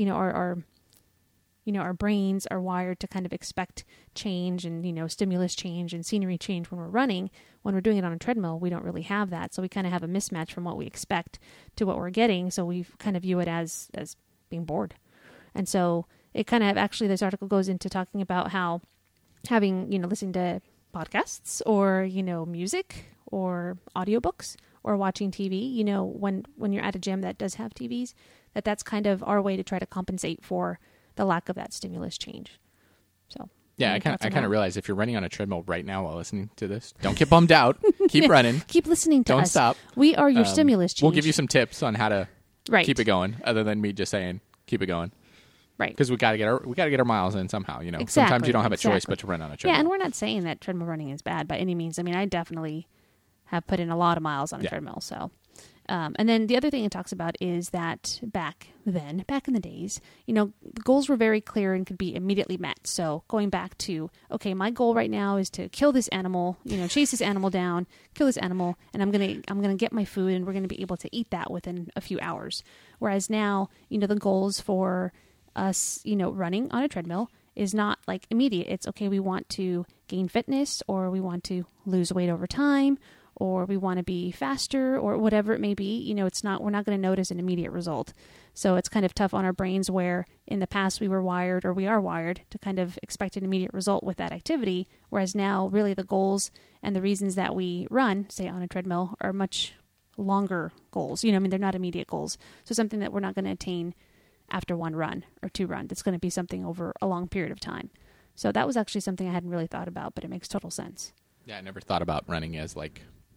our brains are wired to kind of expect change and, stimulus change and scenery change when we're running. When we're doing it on a treadmill, we don't really have that. So we kind of have a mismatch from what we expect to what we're getting. So we kind of view it as being bored. And so it kind of actually, this article goes into talking about how having, listening to podcasts or, music or audiobooks or watching TV, when you're at a gym that does have TVs, that's kind of our way to try to compensate for the lack of that stimulus change. So yeah, I kind of realize if you're running on a treadmill right now while listening to this, don't get bummed out. Keep running. Keep listening to us. Don't stop. We are your stimulus change. We'll give you some tips on how to keep it going, other than me just saying, keep it going. Right. Because we got to get our miles in somehow. You know, Exactly, sometimes you don't have a choice exactly. but to run on a treadmill. Yeah, and we're not saying that treadmill running is bad by any means. I mean, I definitely have put in a lot of miles on a Yeah. treadmill. So, and then the other thing it talks about is that back in the days, you know, the goals were very clear and could be immediately met. So going back to, okay, my goal right now is to kill this animal, you know, chase this animal down, kill this animal, and I'm gonna get my food, and we're gonna be able to eat that within a few hours. Whereas now, you know, the goals for us, you know, running on a treadmill is not like immediate. It's okay, we want to gain fitness, or we want to lose weight over time, or we want to be faster, or whatever it may be. You know, we're not going to notice an immediate result. So it's kind of tough on our brains, where in the past we are wired to kind of expect an immediate result with that activity. Whereas now really the goals and the reasons that we run, say on a treadmill, are much longer goals. You know, I mean, they're not immediate goals. So something that we're not going to attain after one run or two runs. It's going to be something over a long period of time. So that was actually something I hadn't really thought about, but it makes total sense. Yeah, I never thought about running as like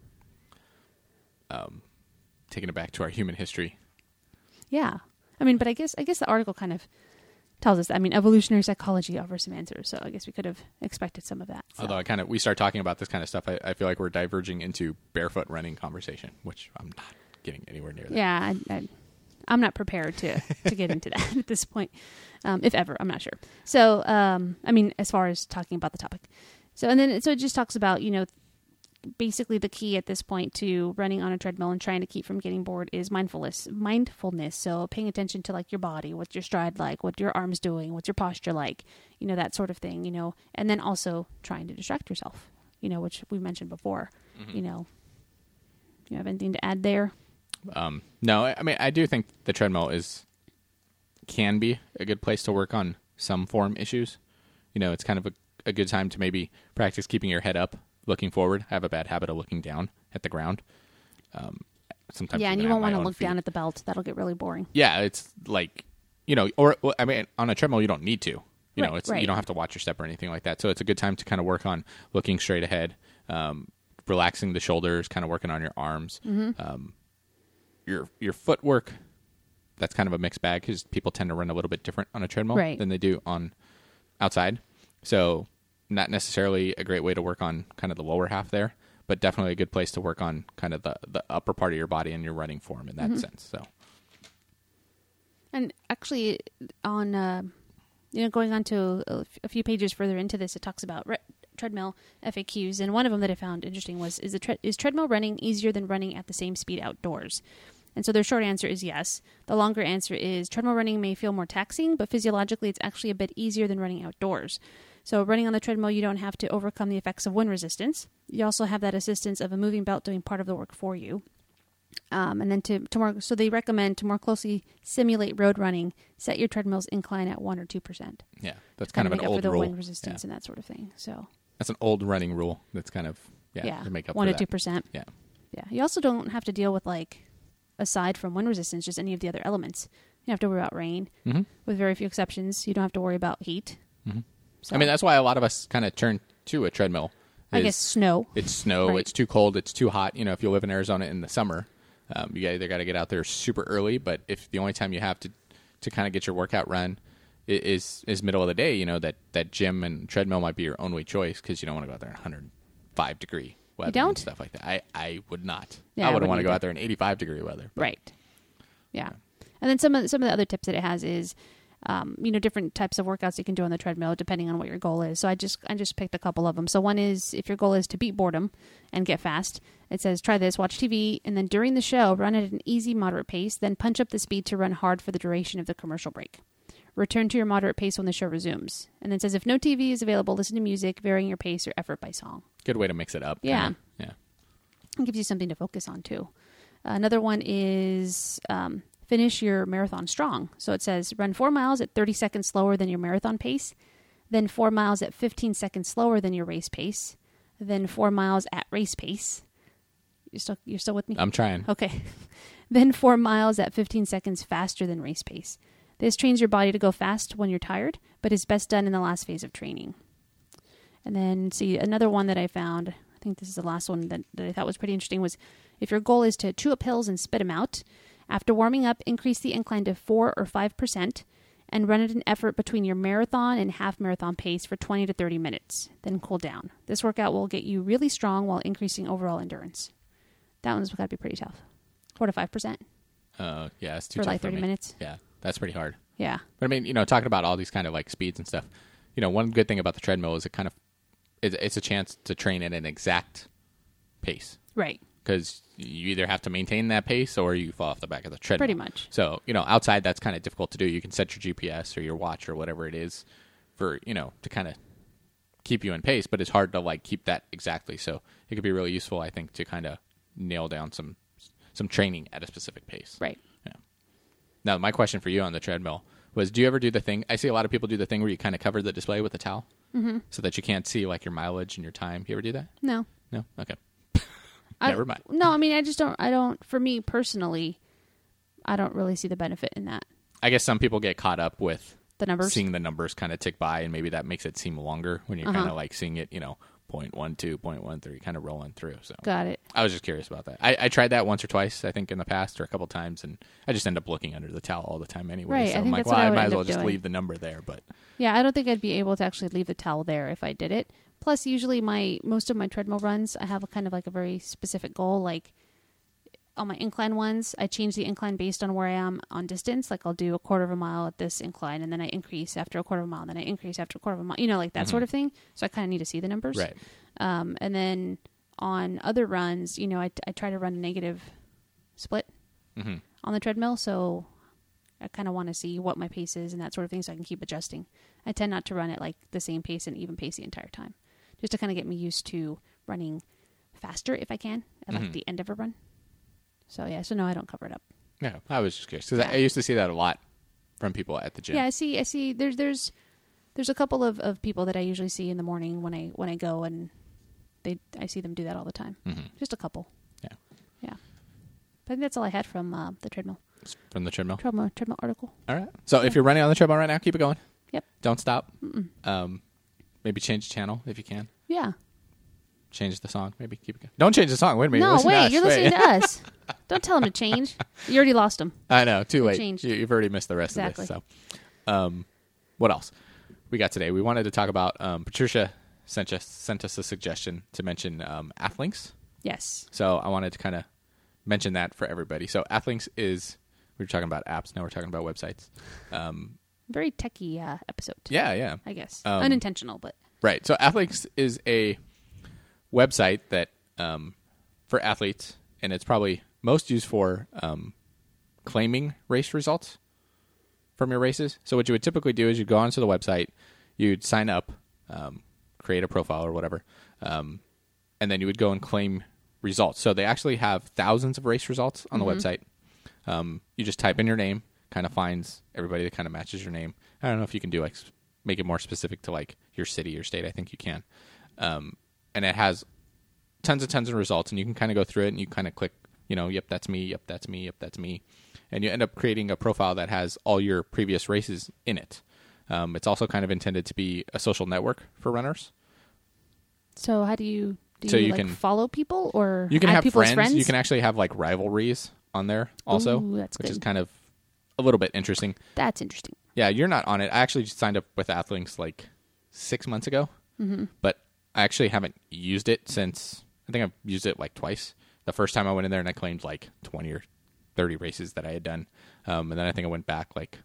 taking it back to our human history. Yeah. I mean, but I guess the article kind of tells us that. I mean, evolutionary psychology offers some answers, so I guess we could have expected some of that. So. Although we start talking about this kind of stuff, I feel like we're diverging into barefoot running conversation, which I'm not getting anywhere near that. Yeah, I'm not prepared to get into that at this point, if ever. I'm not sure. So, I mean, as far as talking about the topic. So it just talks about, you know, basically the key at this point to running on a treadmill and trying to keep from getting bored is mindfulness. So paying attention to like your body, what's your stride like, what your arms doing, what's your posture like, you know, that sort of thing, you know, and then also trying to distract yourself, you know, which we mentioned before. You know, you have anything to add there? No, I mean, I do think the treadmill can be a good place to work on some form issues. You know, it's kind of a good time to maybe practice keeping your head up, looking forward. I have a bad habit of looking down at the ground. Sometimes, yeah, and you won't want to look down at the belt. That'll get really boring. Yeah, it's like, you know, I mean, on a treadmill you don't need to. You know, you don't have to watch your step or anything like that. So it's a good time to kind of work on looking straight ahead, relaxing the shoulders, kind of working on your arms. Your footwork, that's kind of a mixed bag because people tend to run a little bit different on a treadmill than they do on outside. So not necessarily a great way to work on kind of the lower half there, but definitely a good place to work on kind of the upper part of your body and your running form in that sense. So, and actually on, you know, going on to a few pages further into this, it talks about treadmill FAQs, and one of them that I found interesting was, is treadmill running easier than running at the same speed outdoors? And so their short answer is yes. The longer answer is treadmill running may feel more taxing, but physiologically it's actually a bit easier than running outdoors. So running on the treadmill, you don't have to overcome the effects of wind resistance. You also have that assistance of a moving belt doing part of the work for you. And then so they recommend to more closely simulate road running, set your treadmill's incline at 1 or 2%. Yeah, that's kind of an old for the rule. Wind resistance and that sort of thing. So that's an old running rule. That's kind of to make up 1 for to that. 2%. Yeah. You also don't have to deal with, like, aside from wind resistance, just any of the other elements. You don't have to worry about rain, with very few exceptions. You don't have to worry about heat. So, I mean, that's why a lot of us kind of turn to a treadmill. I guess snow. It's snow. Right. It's too cold. It's too hot. You know, if you live in Arizona in the summer, you either got to get out there super early. But if the only time you have to kind of get your workout run is middle of the day, you know, that gym and treadmill might be your only choice because you don't want to go out there in 105 degree weather. You don't? And stuff like that. I would not. Yeah, I wouldn't want to go either. out there in 85 degree weather. But. Right. Yeah. And then some of the other tips that it has is, you know, different types of workouts you can do on the treadmill depending on what your goal is. So I just picked a couple of them. So one is, if your goal is to beat boredom and get fast, it says try this, watch TV, and then during the show, run at an easy, moderate pace, then punch up the speed to run hard for the duration of the commercial break. Return to your moderate pace when the show resumes. And then it says if no TV is available, listen to music, varying your pace or effort by song. Good way to mix it up. Yeah. Kinda. Yeah. It gives you something to focus on too. Another one is finish your marathon strong. So it says run 4 miles at 30 seconds slower than your marathon pace, then 4 miles at 15 seconds slower than your race pace, then 4 miles at race pace. You're still with me? I'm trying. Okay. Then 4 miles at 15 seconds faster than race pace. This trains your body to go fast when you're tired, but is best done in the last phase of training. And then, see, another one that I found, I think this is the last one that I thought was pretty interesting, was if your goal is to chew up hills and spit them out, after warming up, increase the incline to 4 or 5%, and run at an effort between your marathon and half marathon pace for 20 to 30 minutes. Then cool down. This workout will get you really strong while increasing overall endurance. That one's got to be pretty tough. 4 to 5%. Yeah, it's too for tough like 30 for me. minutes. Yeah, that's pretty hard. Yeah. But I mean, talking about all these kind of like speeds and stuff, one good thing about the treadmill is it's a chance to train at an exact pace. Right. Because you either have to maintain that pace or you fall off the back of the treadmill. Pretty much. So, outside that's kind of difficult to do. You can set your GPS or your watch or whatever it is for, to kind of keep you in pace, but it's hard to like keep that exactly. So it could be really useful, I think, to kind of nail down some training at a specific pace. Right. Yeah. Now, my question for you on the treadmill was, do you ever do the thing? I see a lot of people do the thing where you kind of cover the display with a towel so that you can't see like your mileage and your time. You ever do that? No. No? Okay. Never mind. No, I mean, I don't, for me personally, I don't really see the benefit in that. I guess some people get caught up with The numbers? seeing the numbers kind of tick by, and maybe that makes it seem longer when you're kind of like seeing it, 0.12, 0.13, kind of rolling through. So Got it. I was just curious about that. I tried that once or twice, I think, in the past, or a couple times, and I just end up looking under the towel all the time anyway. Right, So I I'm think like, that's what I I would might end as well up just doing. leave the number there. But Yeah, I don't think I'd be able to actually leave the towel there if I did it. Plus, usually most of my treadmill runs, I have a kind of like a very specific goal. Like on my incline ones, I change the incline based on where I am on distance. Like I'll do a quarter of a mile at this incline, and then I increase after a quarter of a mile, and then I increase after a quarter of a mile. Like that sort of thing. So I kind of need to see the numbers. right. And then on other runs, I try to run a negative split on the treadmill. So I kind of want to see what my pace is and that sort of thing so I can keep adjusting. I tend not to run at like the same pace and even pace the entire time, just to kind of get me used to running faster if I can at like the end of a run. So yeah, so no, I don't cover it up. Yeah, I was just curious because I used to see that a lot from people at the gym. Yeah, I see. There's a couple of people that I usually see in the morning when I go, and I see them do that all the time. Just a couple. Yeah. Yeah. But I think that's all I had from the treadmill. From the treadmill. Treadmill article. All right. So if you're running on the treadmill right now, keep it going. Yep. Don't stop. Maybe change the channel if you can. Yeah. Change the song. Maybe keep it going. Don't change the song. Wait a minute. No, Listen to wait. us. You're listening to us. Don't tell him to change. You already lost him. I know. Too late. changed. You've already missed the rest Exactly. of this. So, what else we got today? We wanted to talk about Patricia sent us a suggestion to mention Athlinks. Yes. So I wanted to kind of mention that for everybody. So Athlinks is, we were talking about apps. Now we're talking about websites. Very techie episode. Yeah. I guess. Unintentional, but. Right. So Athlinks is a website that for athletes, and it's probably most used for claiming race results from your races. So what you would typically do is you'd go onto the website, you'd sign up, create a profile or whatever, and then you would go and claim results. So they actually have thousands of race results on the website. You just type in your name, kind of finds everybody that kind of matches your name. I don't know if you can do like make it more specific to like your city or state. I think you can. And it has tons of results, and you can kind of go through it and you kind of click, yep, that's me, yep, that's me, yep, that's me. And you end up creating a profile that has all your previous races in it. It's also kind of intended to be a social network for runners. So how do you So you like can follow people or You can add have people as friends. friends? You can actually have like rivalries on there also, Ooh, that's which is good. kind of a little bit interesting. That's interesting. Yeah, you're not on it. I actually just signed up with Athlinks like 6 months ago, but I actually haven't used it since. I think I've used it like twice. The first time I went in there and I claimed like 20 or 30 races that I had done, and then I think I went back like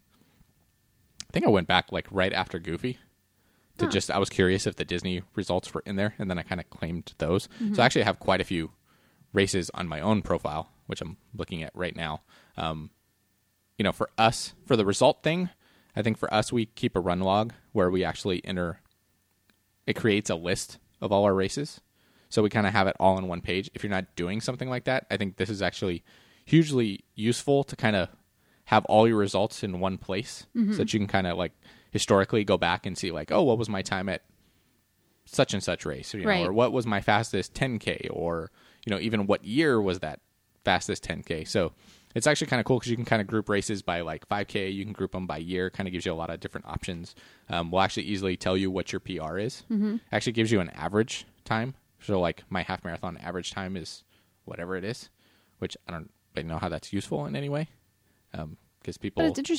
right after Goofy. I was curious if the Disney results were in there, and then I kind of claimed those. So I actually have quite a few races on my own profile, which I'm looking at right now. For us, for the result thing, I think for us, we keep a run log where we actually enter. It creates a list of all our races, so we kind of have it all on one page. If you're not doing something like that, I think this is actually hugely useful to kind of have all your results in one place, so that you can kind of like historically go back and see like, oh, what was my time at such and such race, Right. or what was my fastest 10K, or even what year was that fastest 10K. So it's actually kind of cool because you can kind of group races by like 5K. You can group them by year. Kind of gives you a lot of different options. We'll actually easily tell you what your PR is. Actually gives you an average time. So like my half marathon average time is whatever it is, which I don't really know how that's useful in any way. Because people, But it's interesting.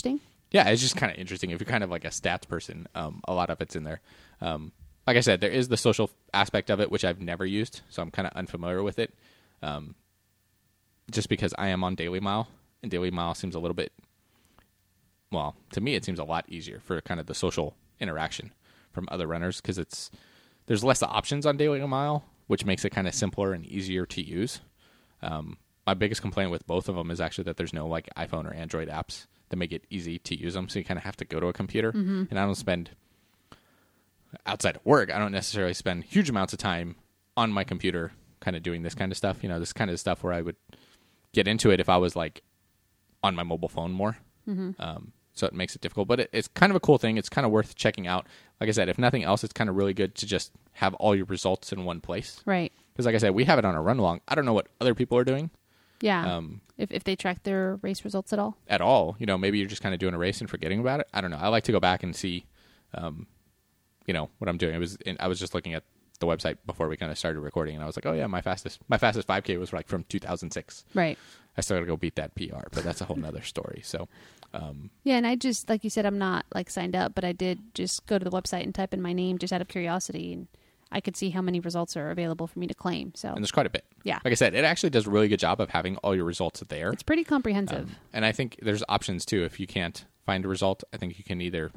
Yeah, it's just kind of interesting. If you're kind of like a stats person, a lot of it's in there. Like I said, there is the social aspect of it, which I've never used, so I'm kind of unfamiliar with it. Just because I am on Daily Mile, and Daily Mile seems a little bit, well, to me it seems a lot easier for kind of the social interaction from other runners, because there's less options on Daily Mile, which makes it kind of simpler and easier to use. My biggest complaint with both of them is actually that there's no like iPhone or Android apps that make it easy to use them, so you kind of have to go to a computer. And I don't spend, outside of work, I don't necessarily spend huge amounts of time on my computer kind of doing this kind of stuff. This kind of stuff where I would get into it if I was like on my mobile phone more. So it makes it difficult, but it's kind of a cool thing. It's kind of worth checking out. Like I said, if nothing else, it's kind of really good to just have all your results in one place. Right. Because like I said, we have it on a run along. I don't know what other people are doing. Yeah. If they track their race results at all. At all. Maybe you're just kind of doing a race and forgetting about it. I don't know. I like to go back and see, what I'm doing. I was just looking at the website before we kind of started recording, and I was like, oh yeah, my fastest 5K was like from 2006. Right. I still got to go beat that PR, but that's a whole nother story. So, yeah, and I just, like you said, I'm not like signed up, but I did just go to the website and type in my name just out of curiosity, and I could see how many results are available for me to claim. So, and there's quite a bit. Yeah. Like I said, it actually does a really good job of having all your results there. It's pretty comprehensive. And I think there's options too. If you can't find a result, I think you can either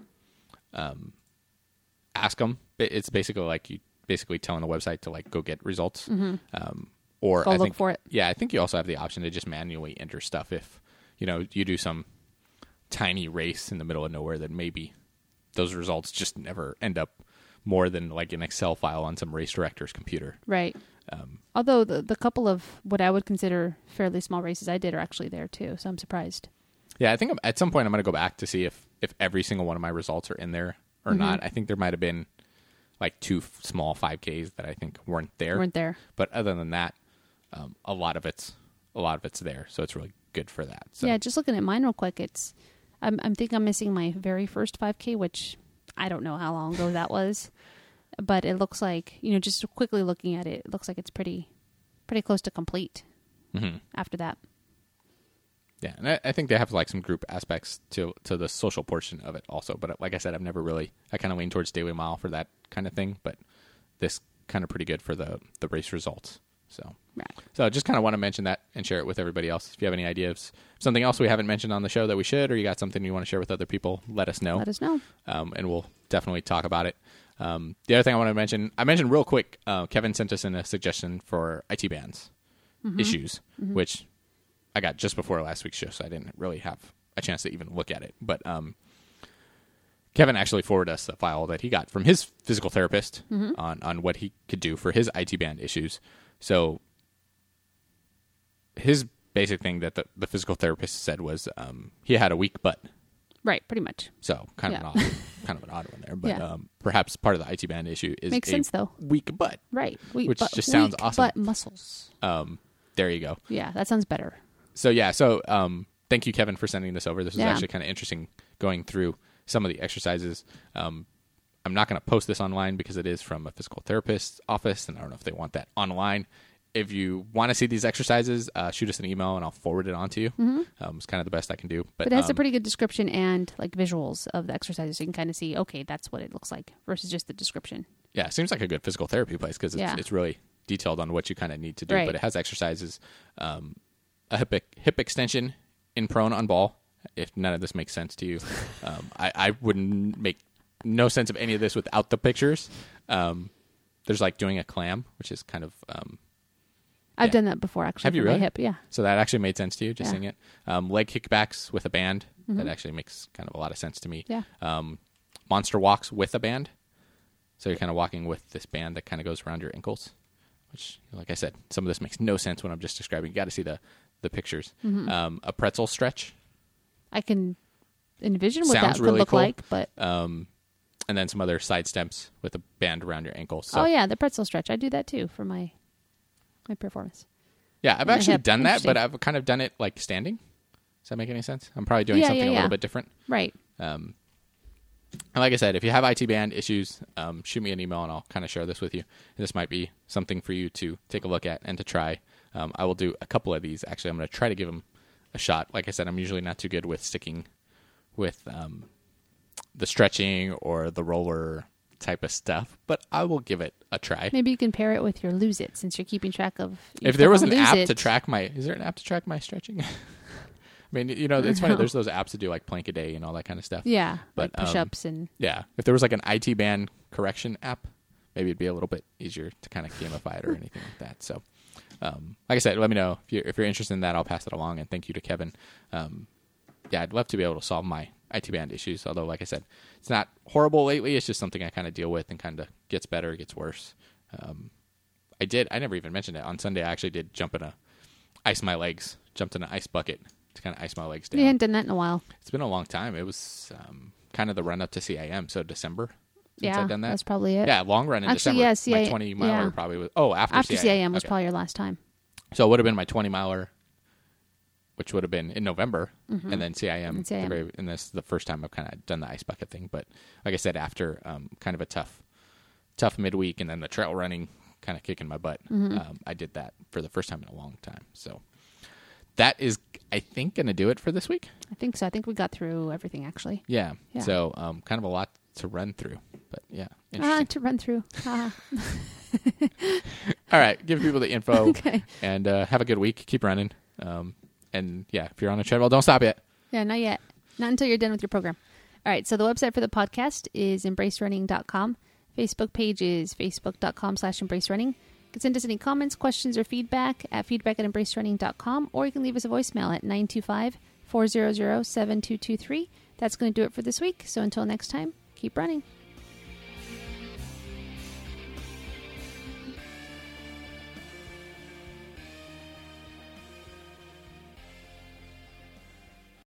ask them. It's basically like you telling the website to like go get results. Or Go I look think, for it. Yeah, I think you also have the option to just manually enter stuff if, you do some tiny race in the middle of nowhere that maybe those results just never end up more than like an Excel file on some race director's computer. Right. Although the couple of what I would consider fairly small races I did are actually there too, so I'm surprised. Yeah, I think at some point I'm going to go back to see if every single one of my results are in there or not. I think there might have been like 2 small 5Ks that I think weren't there. But other than that, a lot of it's there, so it's really good for that. So. Yeah, just looking at mine real quick, I'm think I'm missing my very first 5K, which I don't know how long ago that was, but it looks like just quickly looking at it, it looks like it's pretty close to complete after that. Yeah, and I think they have like some group aspects to the social portion of it also. But like I said, I kind of lean towards Daily Mile for that kind of thing, but this kind of pretty good for the race results. So, right. So just kind of want to mention that and share it with everybody else. If you have any ideas, something else we haven't mentioned on the show that we should, or you got something you want to share with other people, let us know. And we'll definitely talk about it. The other thing I mentioned real quick, Kevin sent us in a suggestion for IT bands issues, which I got just before last week's show, so I didn't really have a chance to even look at it. But Kevin actually forwarded us a file that he got from his physical therapist on what he could do for his IT band issues. So his basic thing that the physical therapist said was he had a weak butt. Right, pretty much. So kind of an odd one there, but perhaps part of the IT band issue is makes sense though. Weak butt, right? Which just sounds awesome. Butt muscles. There you go. Yeah, that sounds better. So thank you, Kevin, for sending this over. This is actually kind of interesting going through some of the exercises. I'm not going to post this online because it is from a physical therapist's office, and I don't know if they want that online. If you want to see these exercises, shoot us an email, and I'll forward it on to you. It's kind of the best I can do. But it has a pretty good description and like visuals of the exercises, so you can kind of see, okay, that's what it looks like versus just the description. Yeah, it seems like a good physical therapy place because it's really detailed on what you kind of need to do. Right. But it has exercises, a hip extension in prone on ball. If none of this makes sense to you, I wouldn't make no sense of any of this without the pictures. There's like doing a clam, which is kind of... I've done that before, actually. Have you really? My hip, yeah. So that actually made sense to you, just seeing it. Leg kickbacks with a band. That actually makes kind of a lot of sense to me. Yeah. Monster walks with a band. So you're kind of walking with this band that kind of goes around your ankles, which, like I said, some of this makes no sense when I'm just describing. You got to see the pictures. A pretzel stretch. I can envision what Sounds that could really look cool. like, but... and then some other side steps with a band around your ankles. So. Oh, yeah, the pretzel stretch. I do that, too, for my performance. Yeah, I've actually done that, but I've kind of done it like standing. Does that make any sense? I'm probably doing something a little bit different. Right. And like I said, if you have IT band issues, shoot me an email and I'll kind of share this with you. And this might be something for you to take a look at and to try. I will do a couple of these. Actually, I'm going to try to give them a shot. Like I said, I'm usually not too good with sticking with the stretching or the roller type of stuff, but I will give it a try. Maybe you can pair it with your Lose It, since you're keeping track of. If there was an app to track is there an app to track my stretching? I mean, it's funny. There's those apps that do like plank a day and all that kind of stuff. Yeah, but like push-ups and. Yeah, if there was like an IT band correction app, maybe it'd be a little bit easier to kind of gamify it or anything like that. So, like I said, let me know if you're interested in that. I'll pass it along, and thank you to Kevin. Yeah, I'd love to be able to solve my IT band issues. Although, like I said, it's not horrible lately. It's just something I kind of deal with and kind of gets better, gets worse. I never even mentioned it. On Sunday, I actually did jumped in an ice bucket to kind of ice my legs down. You hadn't done that in a while. It's been a long time. It was kind of the run up to CIM, so December since I've done that. That's probably it. Yeah, long run in Actually, December. yeah, my 20 miler probably was. Oh, after CIM was okay. probably your last time. So it would have been my 20 miler, which would have been in November, and then CIM. And this is the first time I've kind of done the ice bucket thing. But like I said, after kind of a tough midweek and then the trail running kind of kicking my butt, I did that for the first time in a long time. So that is, I think, going to do it for this week. I think so. I think we got through everything, actually. Yeah. So kind of a lot to run through. But yeah, interesting. To run through. All right. Give people the info. Okay. And have a good week. Keep running. And yeah, if you're on a treadmill, don't stop yet. Yeah, not yet. Not until you're done with your program. All right. So the website for the podcast is embracerunning.com. Facebook page is facebook.com/embracerunning. You can send us any comments, questions, or feedback at feedback@embracerunning.com, or you can leave us a voicemail at 925-400-7223. That's going to do it for this week. So until next time, keep running.